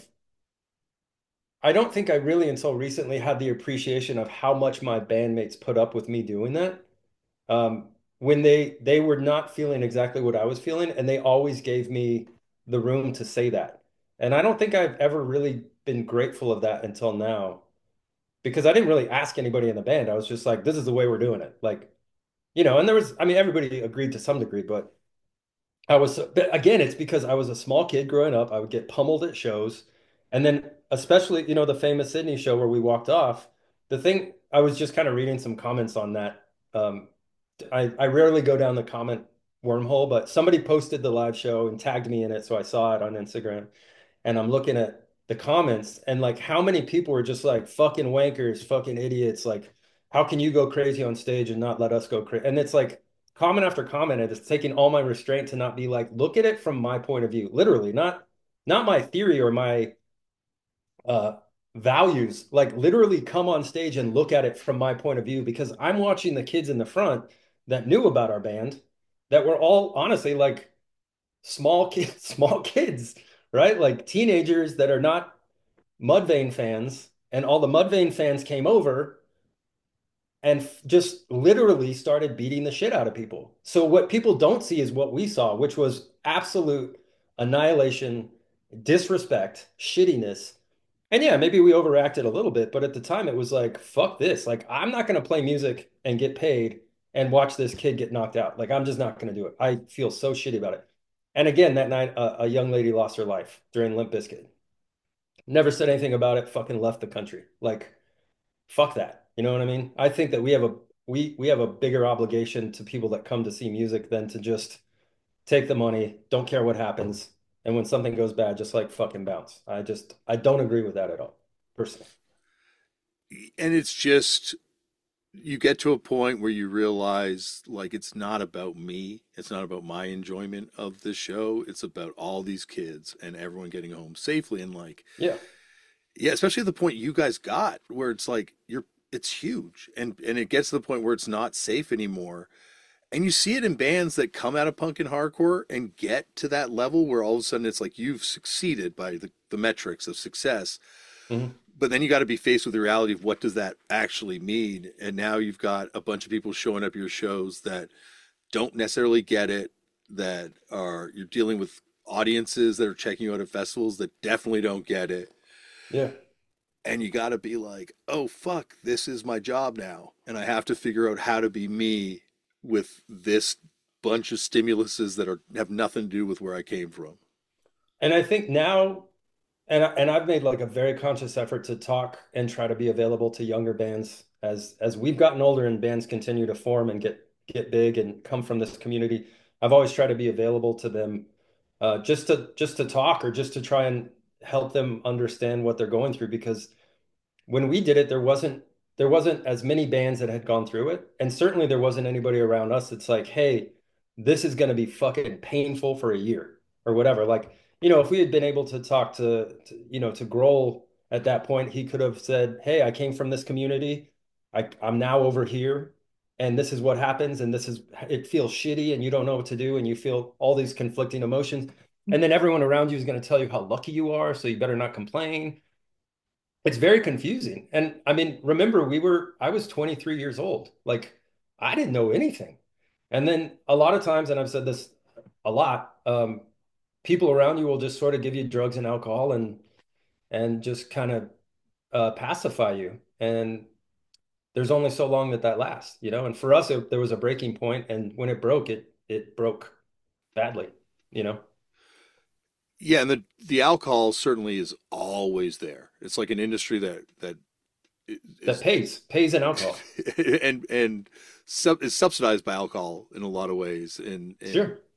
I don't think I really until recently had the appreciation of how much my bandmates put up with me doing that. When they were not feeling exactly what I was feeling, and they always gave me the room to say that. And I don't think I've ever really been grateful of that until now, because I didn't really ask anybody in the band. I was just like, this is the way we're doing it. Like, and there was, I mean, everybody agreed to some degree, but but again, it's because I was a small kid growing up. I would get pummeled at shows. And then, especially, the famous Sydney show where we walked off, I was just kind of reading some comments on that. Um, I rarely go down the comment wormhole, but somebody posted the live show and tagged me in it. So I saw it on Instagram, and I'm looking at the comments and like how many people were just like fucking wankers, fucking idiots. Like, how can you go crazy on stage and not let us go crazy? And it's like comment after comment, and it's taking all my restraint to not be like, look at it from my point of view, literally, not my theory or my uh values, like literally come on stage and look at it from my point of view, because I'm watching the kids in the front that knew about our band, that were all honestly like small kids, small kids, right? Like teenagers that are not Mudvayne fans, and all the Mudvayne fans came over and just literally started beating the shit out of people. So what people don't see is what we saw, which was absolute annihilation, disrespect, shittiness. And yeah, maybe we overreacted a little bit, but at the time it was like, fuck this. Like, I'm not going to play music and get paid and watch this kid get knocked out. Like, I'm just not going to do it. I feel so shitty about it. And again, that night, a young lady lost her life during Limp Bizkit. Never said anything about it, fucking left the country. Like, fuck that. You know what I mean? I think that we have a bigger obligation to people that come to see music than to just take the money, don't care what happens, and when something goes bad, just like fucking bounce. I don't agree with that at all, personally. And it's just, you get to a point where you realize like it's not about me. It's not about my enjoyment of the show. It's about all these kids and everyone getting home safely. And like, Yeah. yeah, especially at the point you guys got where it's like it's huge, and it gets to the point where it's not safe anymore. And you see it in bands that come out of punk and hardcore and get to that level where all of a sudden it's like you've succeeded by the metrics of success. Hmm. But then you got to be faced with the reality of what does that actually mean? And now you've got a bunch of people showing up at your shows that don't necessarily get it, that are you're dealing with audiences that are checking you out at festivals that definitely don't get it. Yeah. And you got to be like, oh fuck, this is my job now, and I have to figure out how to be me with this bunch of stimuluses that are have nothing to do with where I came from. And I think now, and I've made like a very conscious effort to talk and try to be available to younger bands as we've gotten older and bands continue to form and get big and come from this community. I've always tried to be available to them, just to talk or just to try and help them understand what they're going through because when we did it, there wasn't as many bands that had gone through it, and certainly there wasn't anybody around us that's like, "Hey, this is going to be fucking painful for a year or whatever." Like, if we had been able to talk to Grohl at that point, he could have said, "Hey, I came from this community. I'm now over here, and this is what happens, and this is it feels shitty, and you don't know what to do, and you feel all these conflicting emotions." And then everyone around you is going to tell you how lucky you are, so you better not complain. It's very confusing. And I mean, remember, I was 23 years old. Like, I didn't know anything. And then a lot of times, and I've said this a lot, people around you will just sort of give you drugs and alcohol and just kind of pacify you. And there's only so long that lasts. And for us, there was a breaking point, and when it broke, it broke badly, you know. Yeah, and the alcohol certainly is always there. It's like an industry that That is pays in alcohol. and is subsidized by alcohol in a lot of ways. And Sure.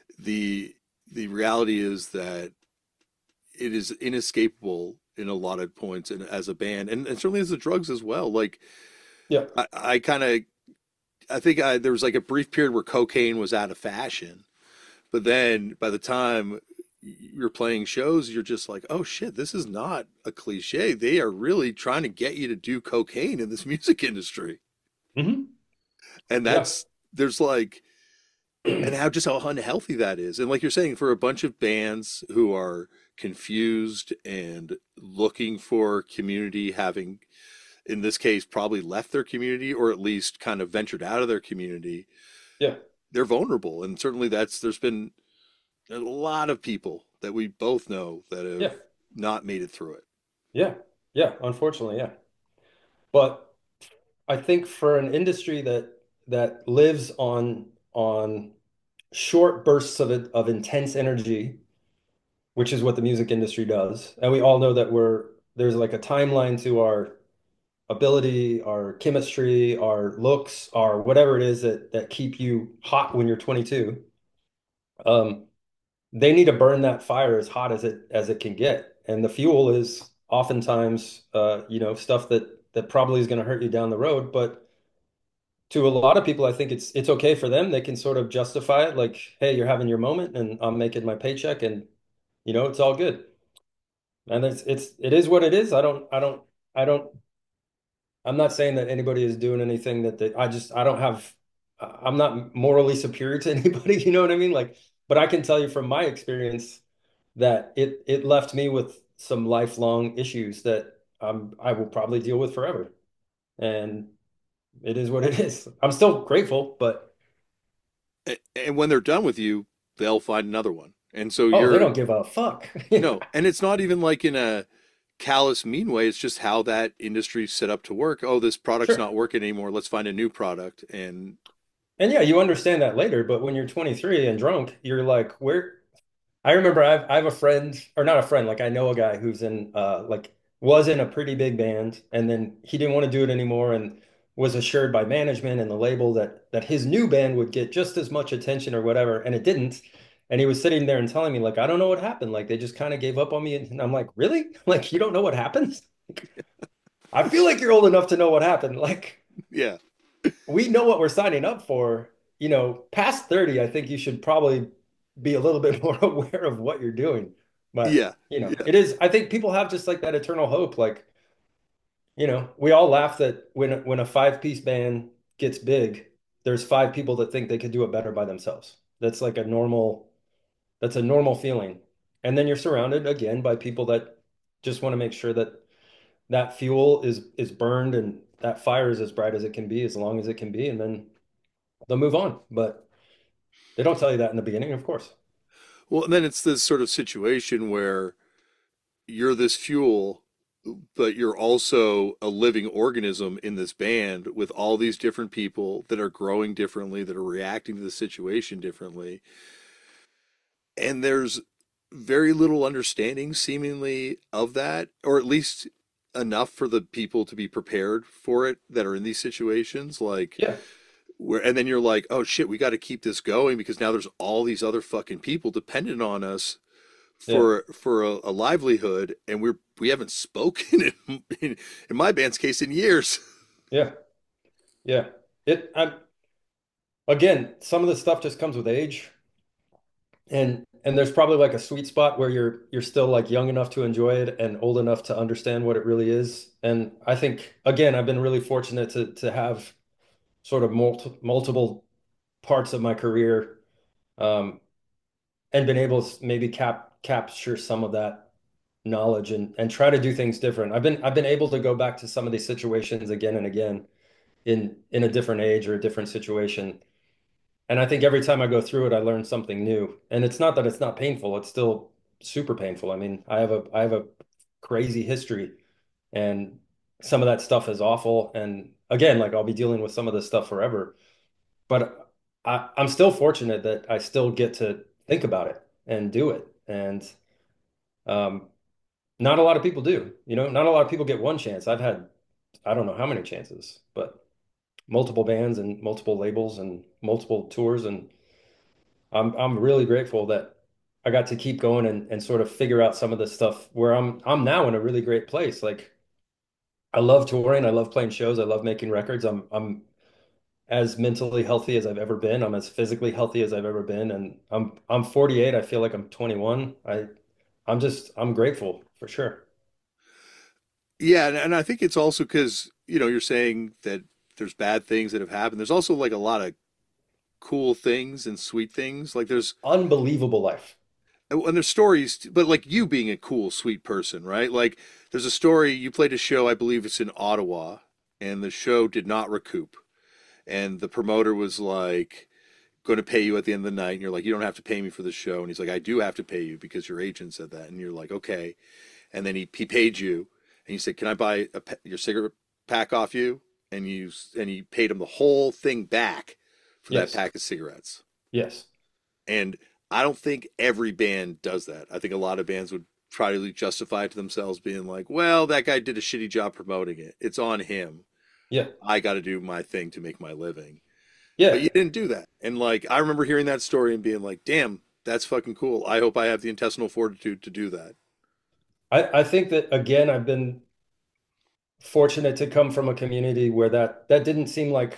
the reality is that it is inescapable in a lot of points, and as a band, and certainly as the drugs as well. Like Yeah. I kind of I think there was like a brief period where cocaine was out of fashion, but then by the time you're playing shows, you're just like, oh shit, this is not a cliche. They are really trying to get you to do cocaine in this music industry. Hmm. And Yeah. there's like, and how unhealthy that is. And like you're saying, for a bunch of bands who are confused and looking for community, having, in this case, probably left their community or at least kind of ventured out of their community, Yeah. they're vulnerable. And certainly there's been a lot of people that we both know that have Yeah. not made it through it. Yeah, yeah, unfortunately, yeah. But I think for an industry that lives on short bursts of intense energy, which is what the music industry does, and we all know that there's like a timeline to our ability, our chemistry, our looks, our whatever it is that keep you hot when you're 22. Um, they need to burn that fire as hot as it can get. And the fuel is oftentimes stuff that probably is going to hurt you down the road. But to a lot of people, I think it's okay for them. They can sort of justify it like, hey, you're having your moment and I'm making my paycheck and it's all good. And it is what it is. I don't I'm not saying that anybody is doing anything I don't have, I'm not morally superior to anybody, you know what I mean? Like, but I can tell you from my experience that it left me with some lifelong issues that I will probably deal with forever. And it is what it is. I'm still grateful, but And when they're done with you, they'll find another one. And so oh, they you're don't give a fuck. no, and it's not even like in a callous, mean way. It's just how that industry's set up to work. Oh, this product's Sure. not working anymore. Let's find a new product. And And yeah, you understand that later, but when you're 23 and drunk, you're like, where I remember I have a friend, or not a friend, like I know a guy who's was in a pretty big band, and then he didn't want to do it anymore, and was assured by management and the label that his new band would get just as much attention or whatever, and it didn't. And he was sitting there and telling me, like, I don't know what happened. Like they just kind of gave up on me. And I'm like, really? Like you don't know what happens? I feel like you're old enough to know what happened. Like yeah, we know what we're signing up for. Past 30, I think you should probably be a little bit more aware of what you're doing. But, yeah, yeah, it is, I think people have just like that eternal hope. Like, we all laugh that when a five-piece band gets big, there's five people that think they could do it better by themselves. That's like that's a normal feeling. And then you're surrounded again by people that just want to make sure that that fuel is burned and that fire is as bright as it can be, as long as it can be, and then they'll move on. But they don't tell you that in the beginning, of course. Well, and then it's this sort of situation where you're this fuel, but you're also a living organism in this band with all these different people that are growing differently, that are reacting to the situation differently. And there's very little understanding, seemingly, of that, or at least enough for the people to be prepared for it that are in these situations. Like, Yeah. where, and then you're like, oh shit, we got to keep this going because now there's all these other fucking people dependent on us Yeah. for a livelihood, and we haven't spoken in my band's case in years. Yeah. Yeah. I'm again, some of the stuff just comes with age. And there's probably like a sweet spot where you're still like young enough to enjoy it and old enough to understand what it really is. And I think again, I've been really fortunate to have sort of multiple parts of my career, um, and been able to maybe capture some of that knowledge and try to do things different. I've been able to go back to some of these situations again and again in a different age or a different situation. And I think every time I go through it, I learn something new. And it's not that it's not painful, it's still super painful. I mean, I have a crazy history, and some of that stuff is awful. And again, like I'll be dealing with some of this stuff forever. But I'm still fortunate that I still get to think about it and do it. And um, not a lot of people do. Not a lot of people get one chance. I've had I don't know how many chances, but multiple bands and multiple labels and multiple tours, and I'm really grateful that I got to keep going and sort of figure out some of this stuff where I'm now in a really great place. Like I love touring, I love playing shows, I love making records. I'm as mentally healthy as I've ever been. I'm as physically healthy as I've ever been, and I'm 48. I feel like I'm 21. I'm grateful for sure. Yeah, and I think it's also because, you're saying that there's bad things that have happened. There's also like a lot of cool things and sweet things. Like Unbelievable life. and there's stories, but like you being a cool, sweet person, right? Like there's a story, you played a show, I believe it's in Ottawa, and the show did not recoup. And the promoter was like, going to pay you at the end of the night. And you're like, you don't have to pay me for the show. And he's like, I do have to pay you because your agent said that. And you're like, okay. And then he paid you, and he said, can I buy your cigarette pack off you? And he paid him the whole thing back for that Yes. pack of cigarettes. Yes. And I don't think every band does that. I think a lot of bands would try to justify it to themselves, being like, well, that guy did a shitty job promoting it. It's on him. Yeah. I got to do my thing to make my living. But Yeah. you didn't do that. And like, I remember hearing that story and being like, damn, that's fucking cool. I hope I have the intestinal fortitude to do that. I think that again, I've been fortunate to come from a community where that didn't seem like.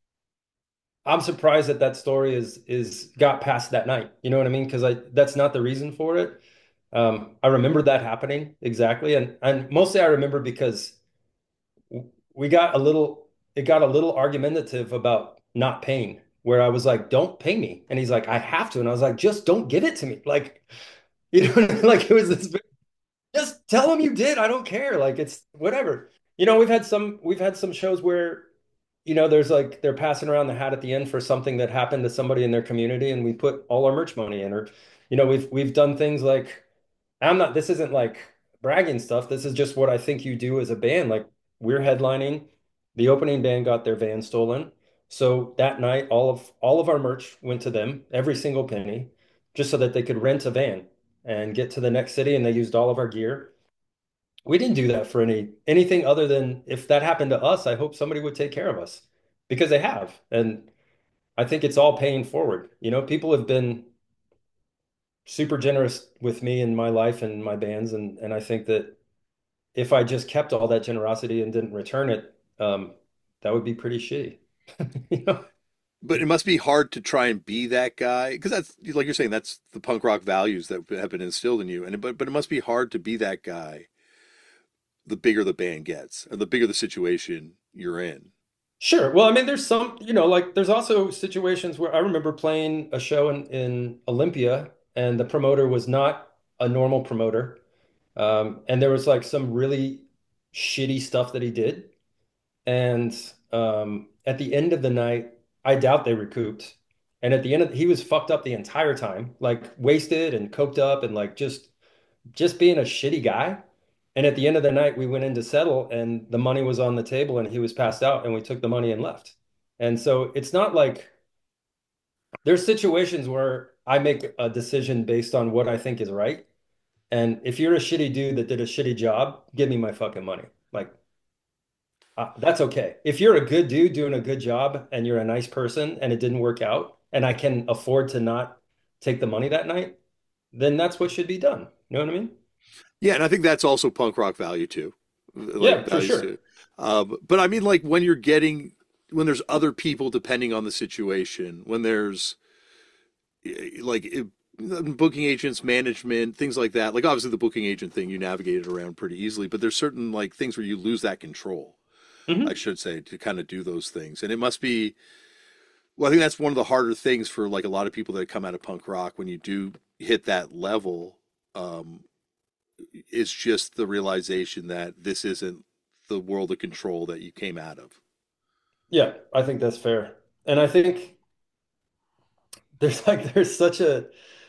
I'm surprised that that story is got past that night. You know what I mean? Because I that's not the reason for it. I remember that happening exactly, and mostly I remember because we got a little it got a little argumentative about not paying, where I was like, "Don't pay me," and he's like, "I have to," and I was like, "Just don't give it to me." Like, like it was this. Just tell them you did. I don't care. Like it's whatever. We've had some shows where, there's like they're passing around the hat at the end for something that happened to somebody in their community, and we put all our merch money in. Or, we've done things like this isn't like bragging stuff. This is just what I think you do as a band. Like we're headlining, the opening band got their van stolen. So that night, all of our merch went to them, every single penny, just so that they could rent a van and get to the next city, and they used all of our gear. We didn't do that for anything other than if that happened to us, I hope somebody would take care of us because they have. And I think it's all paying forward. People have been super generous with me in my life and my bands, and I think that if I just kept all that generosity and didn't return it, that would be pretty shitty. You know? But it must be hard to try and be that guy because that's like you're saying, that's the punk rock values that have been instilled in you. And but it must be hard to be that guy the bigger the band gets, or the bigger the situation you're in. Sure. Well, I mean, there's some, like there's also situations where I remember playing a show in Olympia and the promoter was not a normal promoter. And there was like some really shitty stuff that he did. And at the end of the night, I doubt they recouped. And at the end of he was fucked up the entire time, like wasted and coked up and like just being a shitty guy. And at the end of the night, we went in to settle, and the money was on the table, and he was passed out, and we took the money and left. And so it's not like there's situations where I make a decision based on what I think is right. And if you're a shitty dude that did a shitty job, give me my fucking money. Like, that's okay. If you're a good dude doing a good job and you're a nice person and it didn't work out, and I can afford to not take the money that night, then that's what should be done. You know what I mean? Yeah, and I think that's also punk rock value too, like Yeah, for values sure. too. But I mean, like when there's other people depending on the situation, when there's like booking agents, management, things like that. Like obviously the booking agent thing, you navigate it around pretty easily, but there's certain like things where you lose that control, I Hmm. should say, to kind of do those things. And it must be, well, I think that's one of the harder things for like a lot of people that come out of punk rock when you do hit that level. Um, it's just the realization that this isn't the world of control that you came out of. Yeah, I think that's fair. And I think there's such a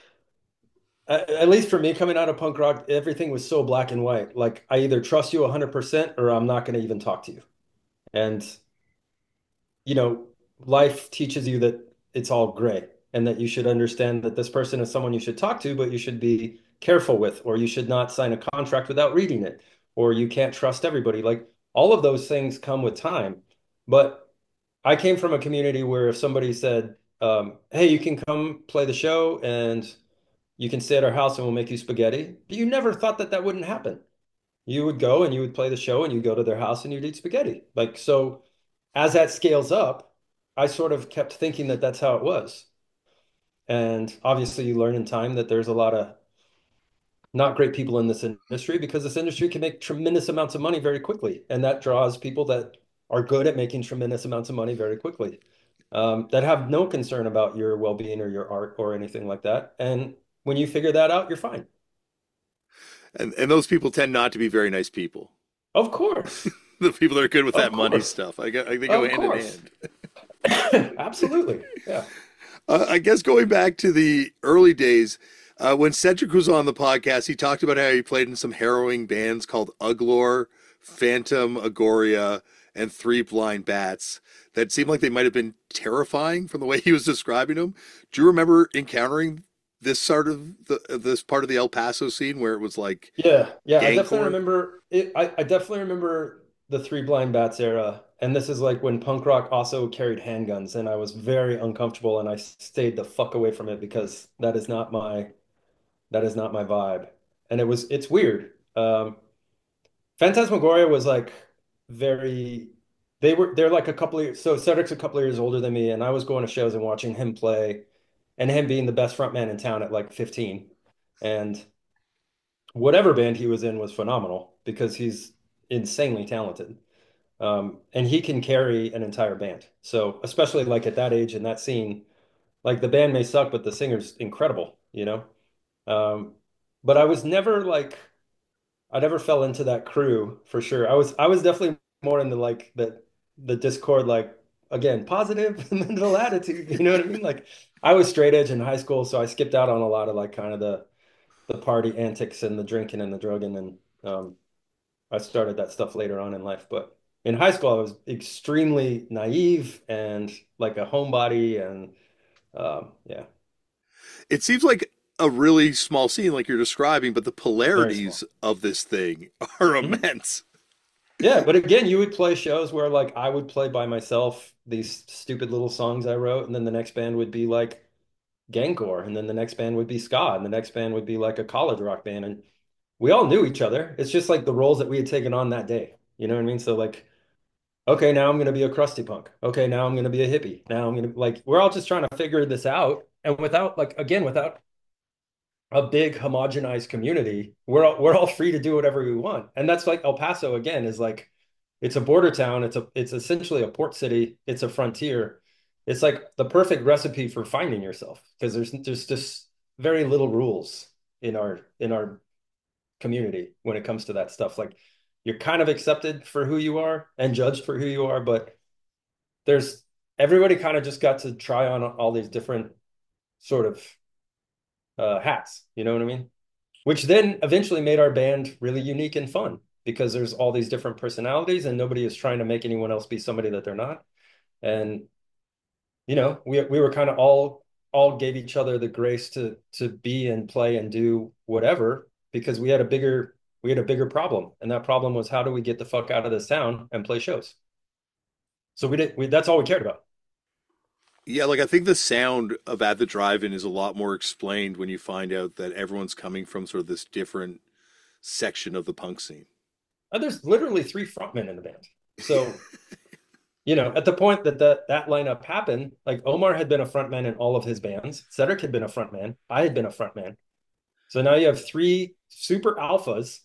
at least for me coming out of punk rock, everything was so black and white. Like I either trust you 100% or I'm not going to even talk to you. And you know, life teaches you that it's all gray and that you should understand that this person is someone you should talk to, but you should be careful with, or you should not sign a contract without reading it, or you can't trust everybody. Like all of those things come with time. But I came from a community where if somebody said, hey, you can come play the show and you can stay at our house and we'll make you spaghetti, you never thought that that wouldn't happen. You would go and you would play the show and you go to their house and you'd eat spaghetti. Like, so as that scales up, I sort of kept thinking that that's how it was. And obviously, you learn in time that there's a lot of not great people in this industry because this industry can make tremendous amounts of money very quickly. And that draws people that are good at making tremendous amounts of money very quickly, that have no concern about your well-being or your art or anything like that. And when you figure that out, you're fine. And those people tend not to be very nice people. Of course. The people that are good with Of that money course. stuff. They go Of hand in course. hand. Absolutely. Yeah. I guess going back to the early days, when Cedric was on the podcast, he talked about how he played in some harrowing bands called Uglor, Phantom Agoria, and Three Blind Bats that seemed like they might have been terrifying from the way he was describing them. Do you remember encountering this part of the El Paso scene where it was like Yeah, yeah, I definitely gangcore? remember it. I definitely remember the Three Blind Bats era. And this is like when punk rock also carried handguns, and I was very uncomfortable and I stayed the fuck away from it because that is not my vibe. And it's weird. Phantasmagoria was like very they're like a couple of years, so Cedric's a couple of years older than me, and I was going to shows and watching him play and him being the best front man in town at like 15. And whatever band he was in was phenomenal because he's insanely talented. And he can carry an entire band. So especially like at that age and that scene, like the band may suck, but the singer's incredible, you know? Um, but I was never like I never fell into that crew for sure. I was definitely more into like the Discord, like again, positive mental attitude. You know what I mean? Like I was straight edge in high school, so I skipped out on a lot of like kind of the party antics and the drinking and the drugging and I started that stuff later on in life. But in high school, I was extremely naive and like a homebody and yeah, It seems like a really small scene like you're describing, but the very polarities small. of this thing are Mhm. immense. Yeah, but again, you would play shows where like I would play by myself these stupid little songs I wrote, and then the next band would be like Gangcore, and then the next band would be ska, and the next band would be like a college rock band, and we all knew each other. It's just like the roles that we had taken on that day. You know what I mean? So like, okay, now I'm gonna be a crusty punk. Okay, now I'm gonna be a hippie. Now I'm gonna like we're all just trying to figure this out, and without like again, without a big homogenized community, we're all free to do whatever we want. And that's like El Paso again is like it's a border town, it's essentially a port city, it's a frontier. It's like the perfect recipe for finding yourself because there's just very little rules in our community when it comes to that stuff. Like you're kind of accepted for who you are and judged for who you are, but there's everybody kind of just got to try on all these different sort of hats, you know what I mean? Which then eventually made our band really unique and fun because there's all these different personalities and nobody is trying to make anyone else be somebody that they're not. And we were kind of all gave each other the grace to be and play and do whatever because we had a bigger problem, and that problem was how do we get the fuck out of this town and play shows. So that's all we cared about. Yeah, like I think the sound of At the Drive-In is a lot more explained when you find out that everyone's coming from sort of this different section of the punk scene. And there's literally three frontmen in the band. So at the point that lineup happened, like Omar had been a frontman in all of his bands. Cedric had been a frontman. I had been a frontman. So now you have three super alphas,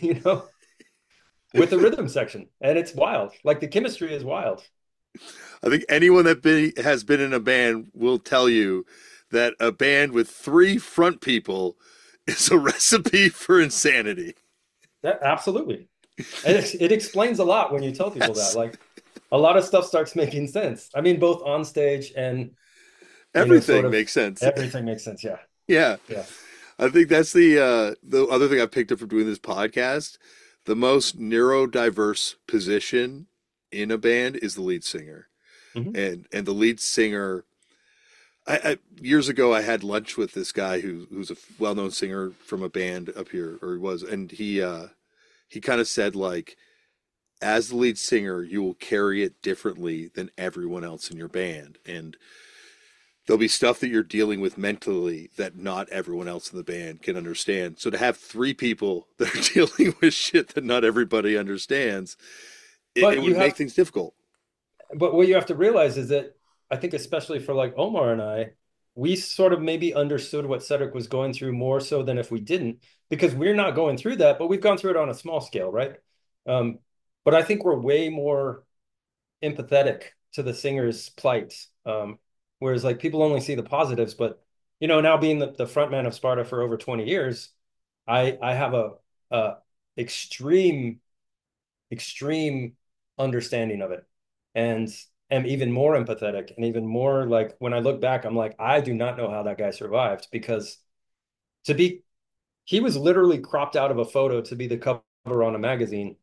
with a rhythm section, and it's wild. Like the chemistry is wild. I think anyone that has been in a band will tell you that a band with three front people is a recipe for insanity. Yeah, absolutely. And it explains a lot when you tell people Yes. that. Like a lot of stuff starts making sense. I mean, both on stage and Everything makes sense. everything makes sense. Yeah. Yeah. Yeah. I think that's the other thing I picked up from doing this podcast. The most neurodiverse position in a band is the lead singer. Mhm. And the lead singer, I years ago I had lunch with this guy who's a well-known singer from a band up here, or he was, and he kind of said like, as the lead singer, you will carry it differently than everyone else in your band, and there'll be stuff that you're dealing with mentally that not everyone else in the band can understand. So to have three people that are dealing with shit that not everybody understands, But it would make things difficult. But what you have to realize is that I think especially for like Omar and I, we sort of maybe understood what Cedric was going through more so than if we didn't, because we're not going through that, but we've gone through it on a small scale, right? Um, but I think we're way more empathetic to the singer's plight. Whereas like people only see the positives, but now being the front man of Sparta for over 20 years, I have a extreme, extreme understanding of it and am even more empathetic and even more like when I look back, I'm like, I do not know how that guy survived because to be, he was literally cropped out of a photo to be the cover on a magazine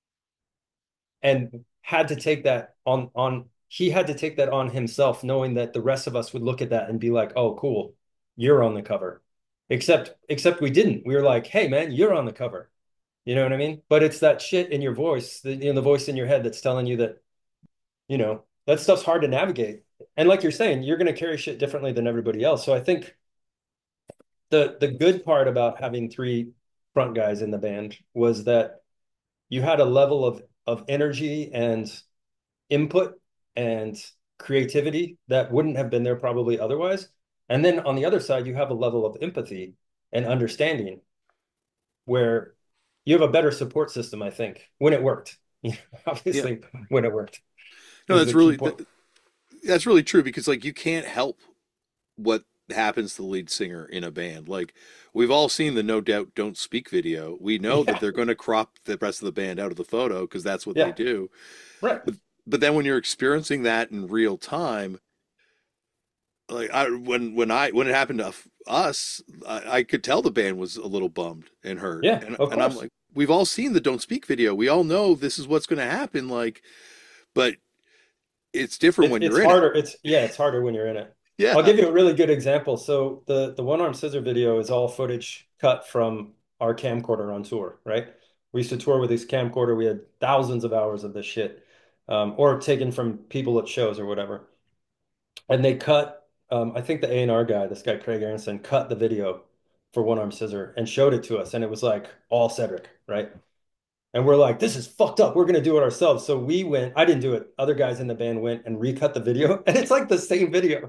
and had to take that on he had to take that on himself, knowing that the rest of us would look at that and be like, oh, cool, you're on the cover. Except we didn't. We were like, hey man, you're on the cover. You know what I mean? But it's that shit in your voice, the voice in your head that's telling you that stuff's hard to navigate. And like you're saying, you're going to carry shit differently than everybody else. So I think the good part about having three front guys in the band was that you had a level of energy and input and creativity that wouldn't have been there probably otherwise. And then on the other side, you have a level of empathy and understanding where you have a better support system, I think, when it worked. Yeah. Obviously, when it worked No, is that's the key really point. that's really true because like you can't help what happens to the lead singer in a band. Like we've all seen the No Doubt Don't Speak video. We know that Yeah, they're going to crop the rest of the band out of the photo because that's what they yeah, do. right. But then when you're experiencing that in real time, like when it happened to us, I could tell the band was a little bummed and hurt. Yeah, of And I'm course. like, we've all seen the Don't Speak video. We all know this is what's going to happen. Like, but it's different when It's you're in it. harder. It's harder when you're in it. I'll Yeah. give you a really good example. So the One Arm Scissor video is all footage cut from our camcorder on tour, right? We used to tour with this camcorder. We had thousands of hours of this shit, or taken from people at shows or whatever. And they cut, I think the A&R guy, this guy Craig Aronson, cut the video for One Arm Scissor and showed it to us, and it was like all Cedric, right? And we're like, this is fucked up. We're gonna do it ourselves. So we went, I didn't do it. Other guys in the band went and recut the video, and it's like the same video,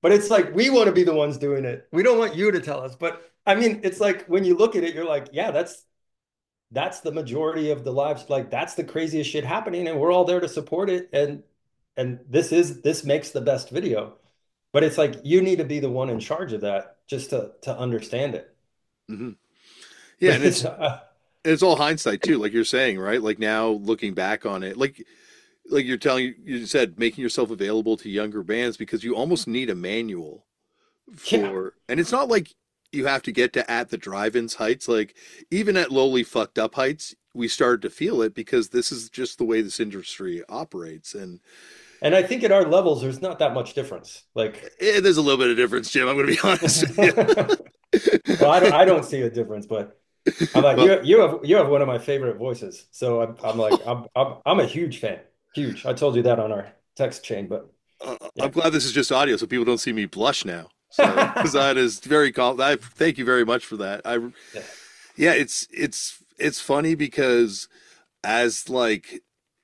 But it's like we want to be the ones doing it. We don't want you to tell us. But I mean, it's like when you look at it, you're like, yeah, that's the majority of the lives. Like that's the craziest shit happening, and we're all there to support it. And this makes the best video. But it's like you need to be the one in charge of that just to understand it. Hmm. Yeah, But and it's it's all hindsight too, like you're saying, right? Like now looking back on it, like you're telling you said making yourself available to younger bands because you almost need a manual yeah. for, and it's not like you have to get to at the drive-ins heights. Like even at lowly fucked up heights, we started to feel it because this is just the way this industry operates. And And I think at our levels, there's not that much difference. Like, there's a little bit of difference, Jim. I'm going to be honest with well, I don't see a difference, but I'm like you. you have one of my favorite voices, so I'm like I'm a huge fan, huge. I told you that on our text chain, but I'm yeah. glad this is just audio, so people don't see me blush now. So, because that is very I thank you very much for that. Yeah. Yeah, it's funny because as like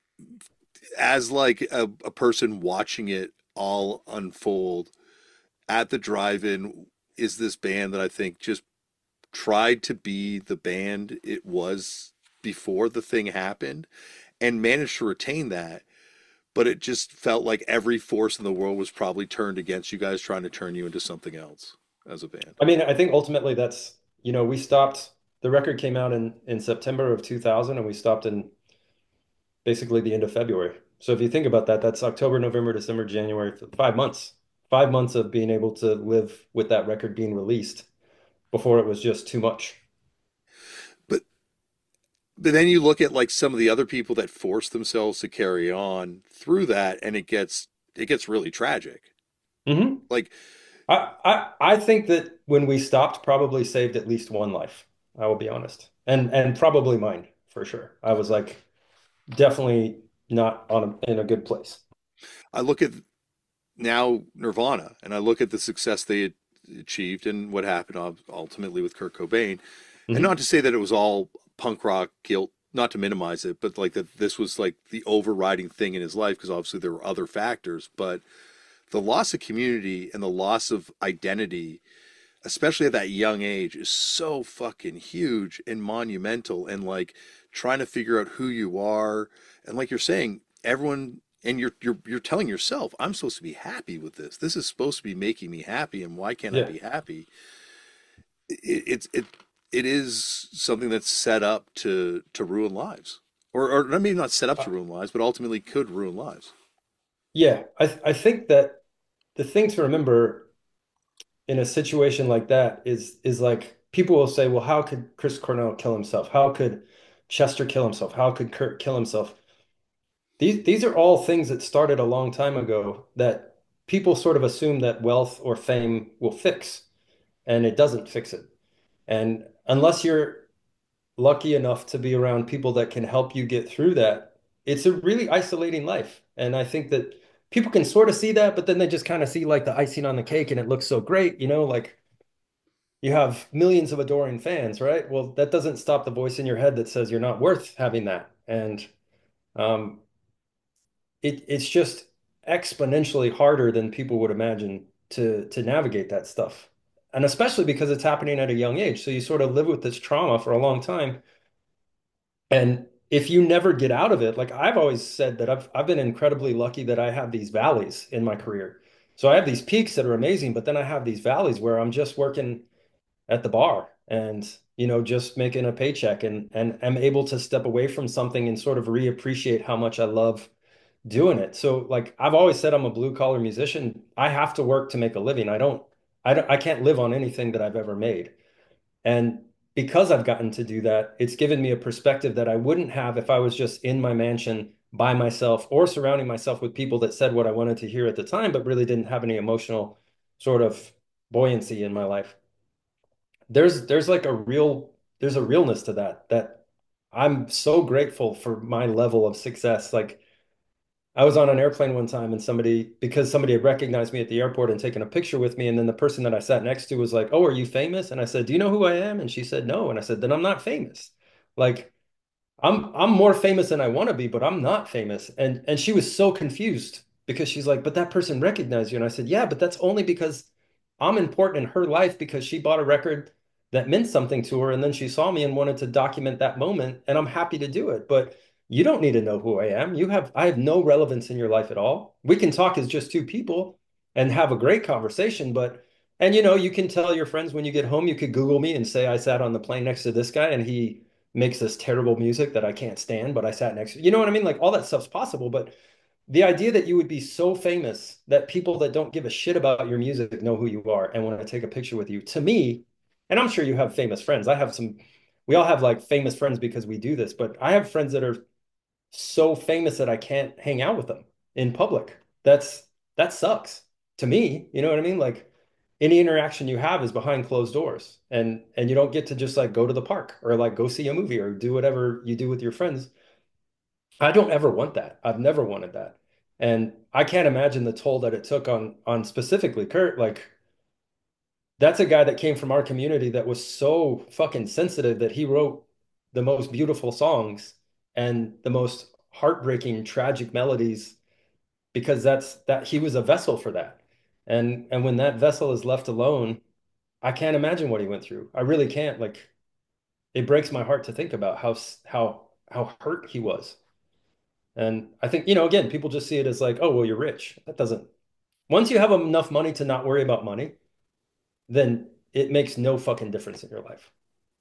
a person watching it all unfold at the drive-in is this band that I think just tried to be the band it was before the thing happened and managed to retain that, but it just felt like every force in the world was probably turned against you guys, trying to turn you into something else as a band. I mean, I think ultimately that's we stopped. The record came out in September of 2000, and we stopped in basically the end of February. So if you think about that, that's October, November, December, January, 5 months. 5 months of being able to live with that record being released before it was just too much. But then you look at like some of the other people that force themselves to carry on through that, and it gets really tragic. Hmm. Like, I think that when we stopped, probably saved at least one life. I will be honest, and probably mine for sure. I was like definitely not in a good place. I look at now Nirvana, and I look at the success they had achieved and what happened ultimately with Kurt Cobain, and Hmm. not to say that it was all punk rock guilt, not to minimize it, but like that this was like the overriding thing in his life because obviously there were other factors, but the loss of community and the loss of identity, especially at that young age, is so fucking huge and monumental. And like trying to figure out who you are, and like you're saying, everyone, and you're telling yourself, I'm supposed to be happy with this. This is supposed to be making me happy, and why can't I Yeah. be happy? It is something that's set up to ruin lives, or maybe not set up to ruin lives, but ultimately could ruin lives. Yeah, I think that the thing to remember in a situation like that is like people will say, well, how could Chris Cornell kill himself? How could Chester kill himself? How could Kurt kill himself? These are all things that started a long time ago that people sort of assume that wealth or fame will fix, and it doesn't fix it. And unless you're lucky enough to be around people that can help you get through that, it's a really isolating life. And I think that people can sort of see that, but then they just kind of see like the icing on the cake and it looks so great, like you have millions of adoring fans, right? Well, that doesn't stop the voice in your head that says you're not worth having that. And um, it's just exponentially harder than people would imagine to navigate that stuff. And especially because it's happening at a young age. So you sort of live with this trauma for a long time. And if you never get out of it, like I've always said that I've been incredibly lucky that I have these valleys in my career. So I have these peaks that are amazing, but then I have these valleys where I'm just working at the bar and just making a paycheck and am able to step away from something and sort of reappreciate how much I love doing it. So like I've always said I'm a blue collar musician. I have to work to make a living. I can't live on anything that I've ever made. And because I've gotten to do that, it's given me a perspective that I wouldn't have if I was just in my mansion by myself or surrounding myself with people that said what I wanted to hear at the time, but really didn't have any emotional sort of buoyancy in my life. There's like there's a realness to that I'm so grateful for my level of success. Like I was on an airplane one time and because somebody had recognized me at the airport and taken a picture with me. And then the person that I sat next to was like, "Oh, are you famous?" And I said, "Do you know who I am?" And she said, "No." And I said, "Then I'm not famous." Like I'm more famous than I want to be, but I'm not famous. And she was so confused because she's like, but that person recognized you. And I said, yeah, but that's only because I'm important in her life because she bought a record that meant something to her. And then she saw me and wanted to document that moment. And I'm happy to do it. But you don't need to know who I am. I have no relevance in your life at all. We can talk as just two people and have a great conversation. And you can tell your friends when you get home, you could Google me and say, I sat on the plane next to this guy and he makes this terrible music that I can't stand, but I sat next to, you know what I mean? Like all that stuff's possible. But the idea that you would be so famous that people that don't give a shit about your music know who you are and want to take a picture with you, to me, and I'm sure you have famous friends. We all have like famous friends because we do this, but I have friends that are so famous that I can't hang out with them in public. That sucks to me. You know what I mean? Like any interaction you have is behind closed doors and you don't get to just like go to the park or like go see a movie or do whatever you do with your friends. I don't ever want that. I've never wanted that. And I can't imagine the toll that it took on specifically Kurt. Like that's a guy that came from our community that was so fucking sensitive that he wrote the most beautiful songs and the most heartbreaking, tragic melodies because that he was a vessel for that. And when that vessel is left alone, I can't imagine what he went through. I really can't. Like it breaks my heart to think about how hurt he was. And I think, again, people just see it as like, oh, well, you're rich. That doesn't, once you have enough money to not worry about money, then it makes no fucking difference in your life.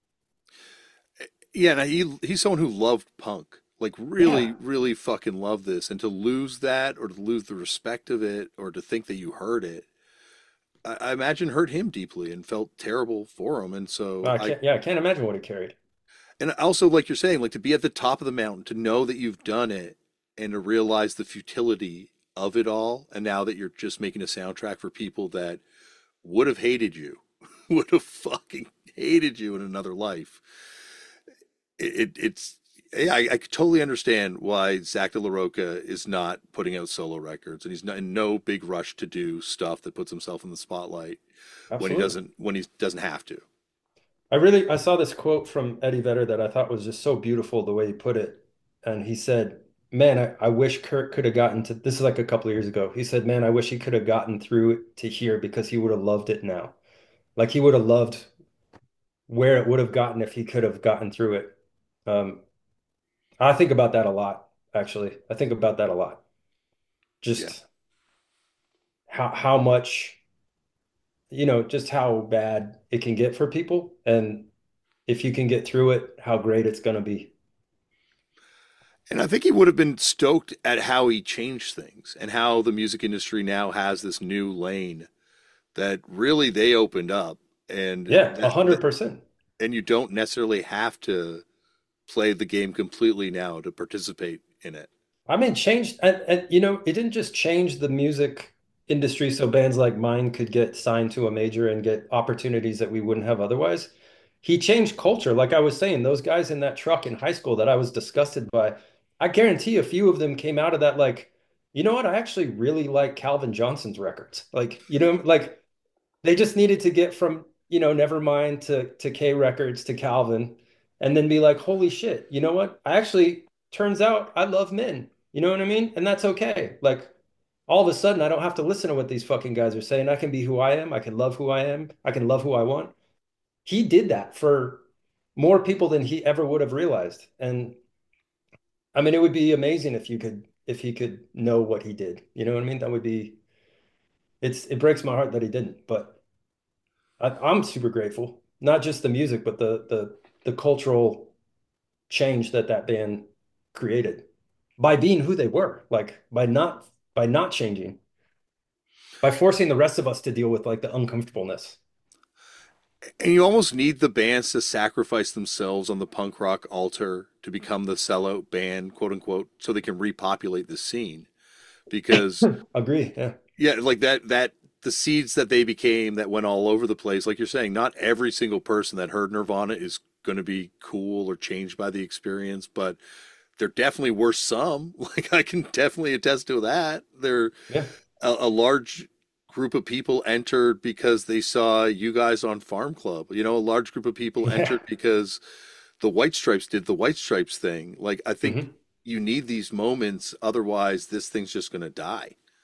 Yeah, and he's someone who loved punk, like really, Yeah, really fucking loved this, and to lose that, or to lose the respect of it, or to think that you heard it, I imagine hurt him deeply and felt terrible for him. And so I can't imagine what he carried. and also like you're saying, like to be at the top of the mountain, to know that you've done it, and to realize the futility of it all, and now that you're just making a soundtrack for people that would have hated you, would have fucking hated you in another life. It's yeah, I totally understand why Zach De La Rocha is not putting out solo records, and he's not in no big rush to do stuff that puts himself in the spotlight Absolutely. when he doesn't have to. I saw this quote from Eddie Vedder that I thought was just so beautiful the way he put it. And he said, man, I wish Kurt could have gotten to, this is like a couple of years ago. He said, man, I wish he could have gotten through it to here because he would have loved it now. Like he would have loved where it would have gotten if he could have gotten through it. Um, I think about that a lot, actually. I think about that a lot. Yeah. Just how much, just how bad it can get for people. And if you can get through it, how great it's going to be. And I think he would have been stoked at how he changed things and how the music industry now has this new lane that really they opened up, and Yeah, 100%. and you don't necessarily have to play the game completely now to participate in it. I mean, changed, and it didn't just change the music industry so bands like mine could get signed to a major and get opportunities that we wouldn't have otherwise. He changed culture. Like I was saying, those guys in that truck in high school that I was disgusted by, I guarantee a few of them came out of that like, you know what? I actually really like Calvin Johnson's records. Like, like they just needed to get from, Nevermind to K Records to Calvin and then be like, holy shit, you know what? I actually turns out I love men. You know what I mean? And that's okay. Like all of a sudden I don't have to listen to what these fucking guys are saying. I can be who I am. I can love who I am. I can love who I want. He did that for more people than he ever would have realized. And I mean, it would be amazing if he could know what he did. You know what I mean? That would be it breaks my heart that he didn't, but I'm super grateful. Not just the music, but the cultural change that band created by being who they were, like by not changing, by forcing the rest of us to deal with like the uncomfortableness. And you almost need the bands to sacrifice themselves on the punk rock altar to become the sellout band, quote unquote, so they can repopulate the scene. Because Agree. Yeah. yeah, like that the seeds that they became that went all over the place, like you're saying, not every single person that heard Nirvana is going to be cool or changed by the experience, but there definitely were some. Like I can definitely attest to that. There Yeah. a large group of people entered because they saw you guys on Farm Club. You know, a large group of people Yeah. entered because the White Stripes did the White Stripes thing. Like I think Hmm. you need these moments, otherwise this thing's just going to die.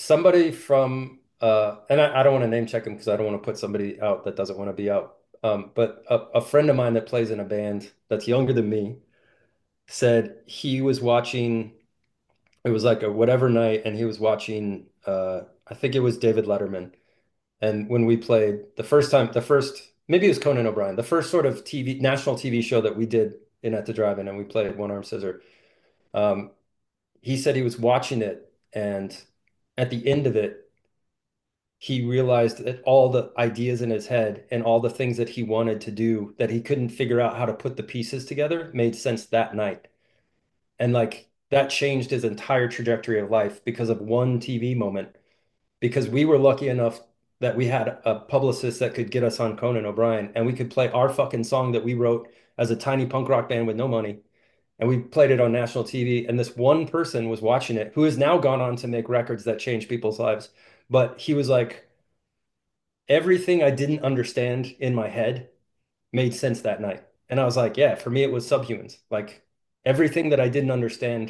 somebody from and I don't want to name check him because I don't want to put somebody out that doesn't want to be out. But a friend of mine that plays in a band that's younger than me said he was watching, it was like a whatever night, and he was watching I think it was David Letterman. And when we played the first time, the first maybe it was Conan O'Brien, the first sort of TV national TV show that we did in at the drive-in, and we played One Arm Scissor. Um, he said he was watching it, and at the end of it, he realized that all the ideas in his head and all the things that he wanted to do that he couldn't figure out how to put the pieces together made sense that night. And like that changed his entire trajectory of life because of one TV moment. Because we were lucky enough that we had a publicist that could get us on Conan O'Brien and we could play our fucking song that we wrote as a tiny punk rock band with no money. And we played it on national TV. And this one person was watching it who has now gone on to make records that change people's lives. But he was like, everything I didn't understand in my head made sense that night. And I was like, yeah, for me, it was Subhumans. Like everything that I didn't understand,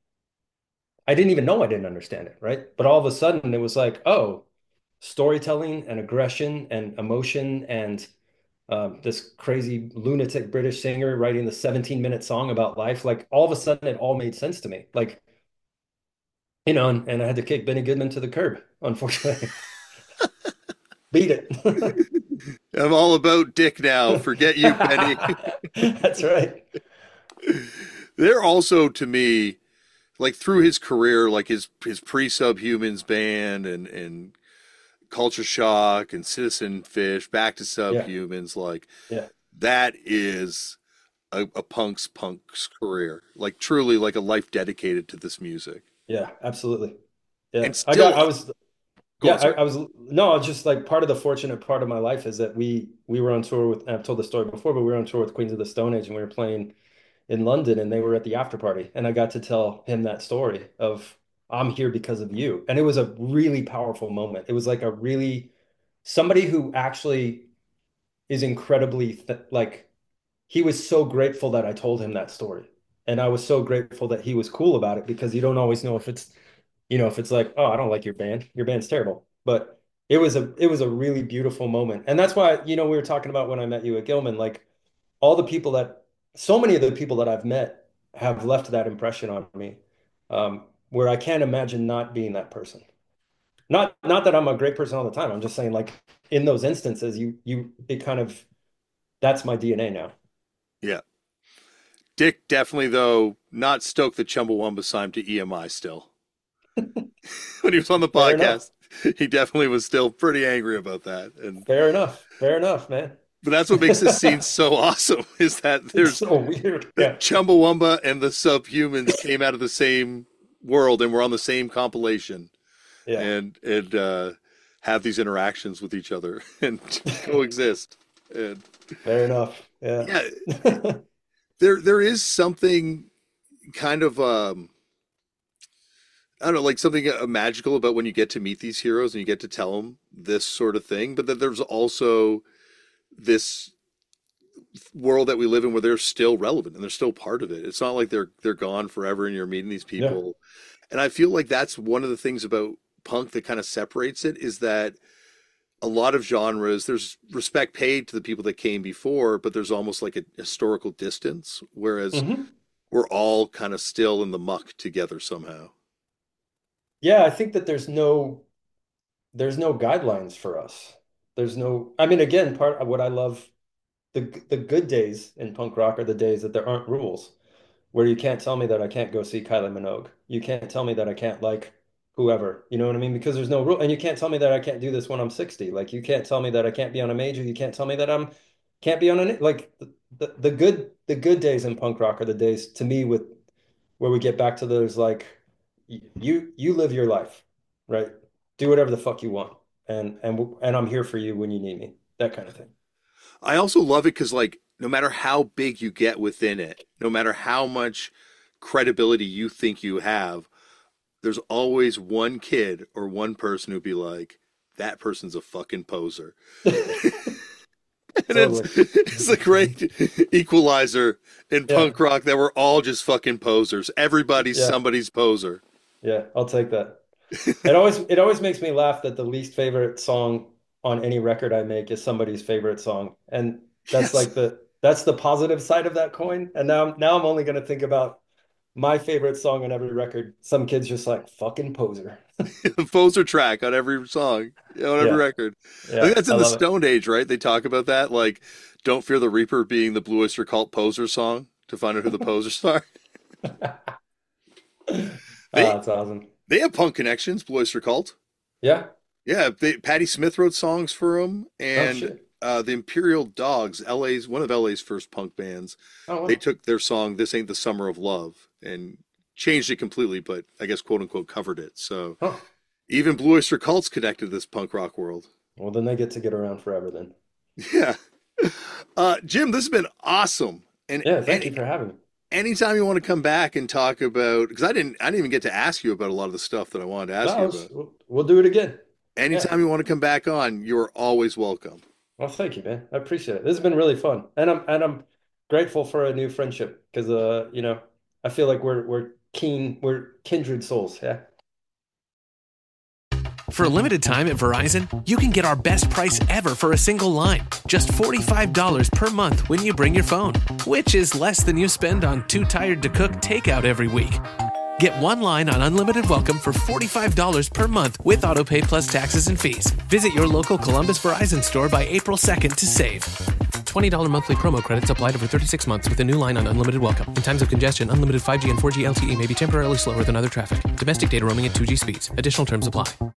I didn't even know I didn't understand it, right? But all of a sudden it was like, oh, storytelling and aggression and emotion and this crazy lunatic British singer writing the 17-minute song about life. Like all of a sudden it all made sense to me. Like, you know, and I had to kick Benny Goodman to the curb, unfortunately. Beat it. I'm all about Dick now. Forget you, Benny. That's right. They're also to me, like through his career, like his pre-Subhumans band and Culture Shock and Citizen Fish, back to Yeah. Subhumans, like Yeah. that is a punk's career. Like truly like a life dedicated to this music. Yeah, absolutely. Yeah. And still I was, go yeah, on, sorry. I was, no, I was just like part of the fortunate part of my life is that we were on tour with, and I've told the story before, but we were on tour with Queens of the Stone Age and we were playing in London and they were at the after party. And I got to tell him that story of I'm here because of you. And it was a really powerful moment. It was like a really, somebody who actually is incredibly th like he was so grateful that I told him that story. And I was so grateful that he was cool about it because you don't always know if it's, you know, if it's like, oh, I don't like your band. Your band's terrible. But it was a really beautiful moment. And that's why, you know, we were talking about when I met you at Gilman, like all the people that so many of the people that I've met have left that impression on me. Where I can't imagine not being that person. Not that I'm a great person all the time. I'm just saying like in those instances, you it kind of that's my DNA now. Yeah. Dick definitely though not stoked the Chumbawamba signed to EMI still. When he was on the Fair enough. podcast, he definitely was still pretty angry about that. And Fair enough. Fair enough, man. but that's what makes this scene so awesome is that It's there's so weird. the Yeah. Chumbawamba and the Subhumans came out of the same world and were on the same compilation Yeah. and have these interactions with each other and coexist. And Fair enough. Yeah. yeah, there is something kind of I don't know, like something magical about when you get to meet these heroes and you get to tell them this sort of thing. But then there's also this world that we live in where they're still relevant and they're still part of it. It's not like they're gone forever and you're meeting these Yeah. people. And I feel like that's one of the things about punk that kind of separates it is that a lot of genres, there's respect paid to the people that came before, but there's almost like a historical distance, whereas Mhm. we're all kind of still in the muck together somehow. Yeah, I think that there's no guidelines for us. There's no, I mean, again, part of what I love, the good days in punk rock are the days that there aren't rules, where you can't tell me that I can't go see Kylie Minogue. You can't tell me that I can't like whoever, you know what I mean? Because there's no rule. And you can't tell me that I can't do this when I'm 60. Like you can't tell me that I can't be on a major. You can't tell me that I'm can't be on a like the good days in punk rock are the days to me with where we get back to those like you live your life, right? Do whatever the fuck you want. And I'm here for you when you need me. That kind of thing. I also love it because, like, no matter how big you get within it, no matter how much credibility you think you have, there's always one kid or one person who'd be like, that person's a fucking poser. And Totally. it's a great equalizer in Yeah. punk rock that we're all just fucking posers. Everybody's Yeah. somebody's poser. Yeah. I'll take that. It always makes me laugh that the least favorite song on any record I make is somebody's favorite song. And that's Yes. like that's the positive side of that coin. And now I'm only going to think about my favorite song on every record. Some kid's just like fucking poser. The poser track on every song, on every Yeah. record. I think Yeah. that's I in the love Stone Age, right? They talk about that, like "Don't Fear the Reaper" being the Blue Oyster Cult poser song to find out who the posers are. it. They That's awesome. they have punk connections, Blue Oyster Cult. Yeah. Yeah, Patti Smith wrote songs for them, Oh and shit. the Imperial Dogs, LA's one of LA's first punk bands. Oh wow. They took their song "This Ain't the Summer of Love" and changed it completely, but I guess quote unquote covered it. So Huh. even Blue Oyster Cult's connected to this punk rock world. Well, then they get around forever then. Yeah. Jim, this has been awesome. And Yeah, thank you for having me. anytime you want to come back and talk about, because I didn't even get to ask you about a lot of the stuff that I wanted to ask No, you it's- about. we'll do it again. Anytime you want to come back on, you're always welcome. Well, thank you, man. I appreciate it. This has been really fun, and I'm grateful for a new friendship because I feel like we're kindred souls. Yeah. For a limited time at Verizon, you can get our best price ever for a single line. Just $45 per month when you bring your phone, which is less than you spend on Too Tired to Cook takeout every week. Get one line on Unlimited Welcome for $45 per month with autopay plus taxes and fees. Visit your local Columbus Verizon store by April 2nd to save. $20 monthly promo credits applied over 36 months with a new line on Unlimited Welcome. In times of congestion, unlimited 5G and 4G LTE may be temporarily slower than other traffic. Domestic data roaming at 2G speeds. Additional terms apply.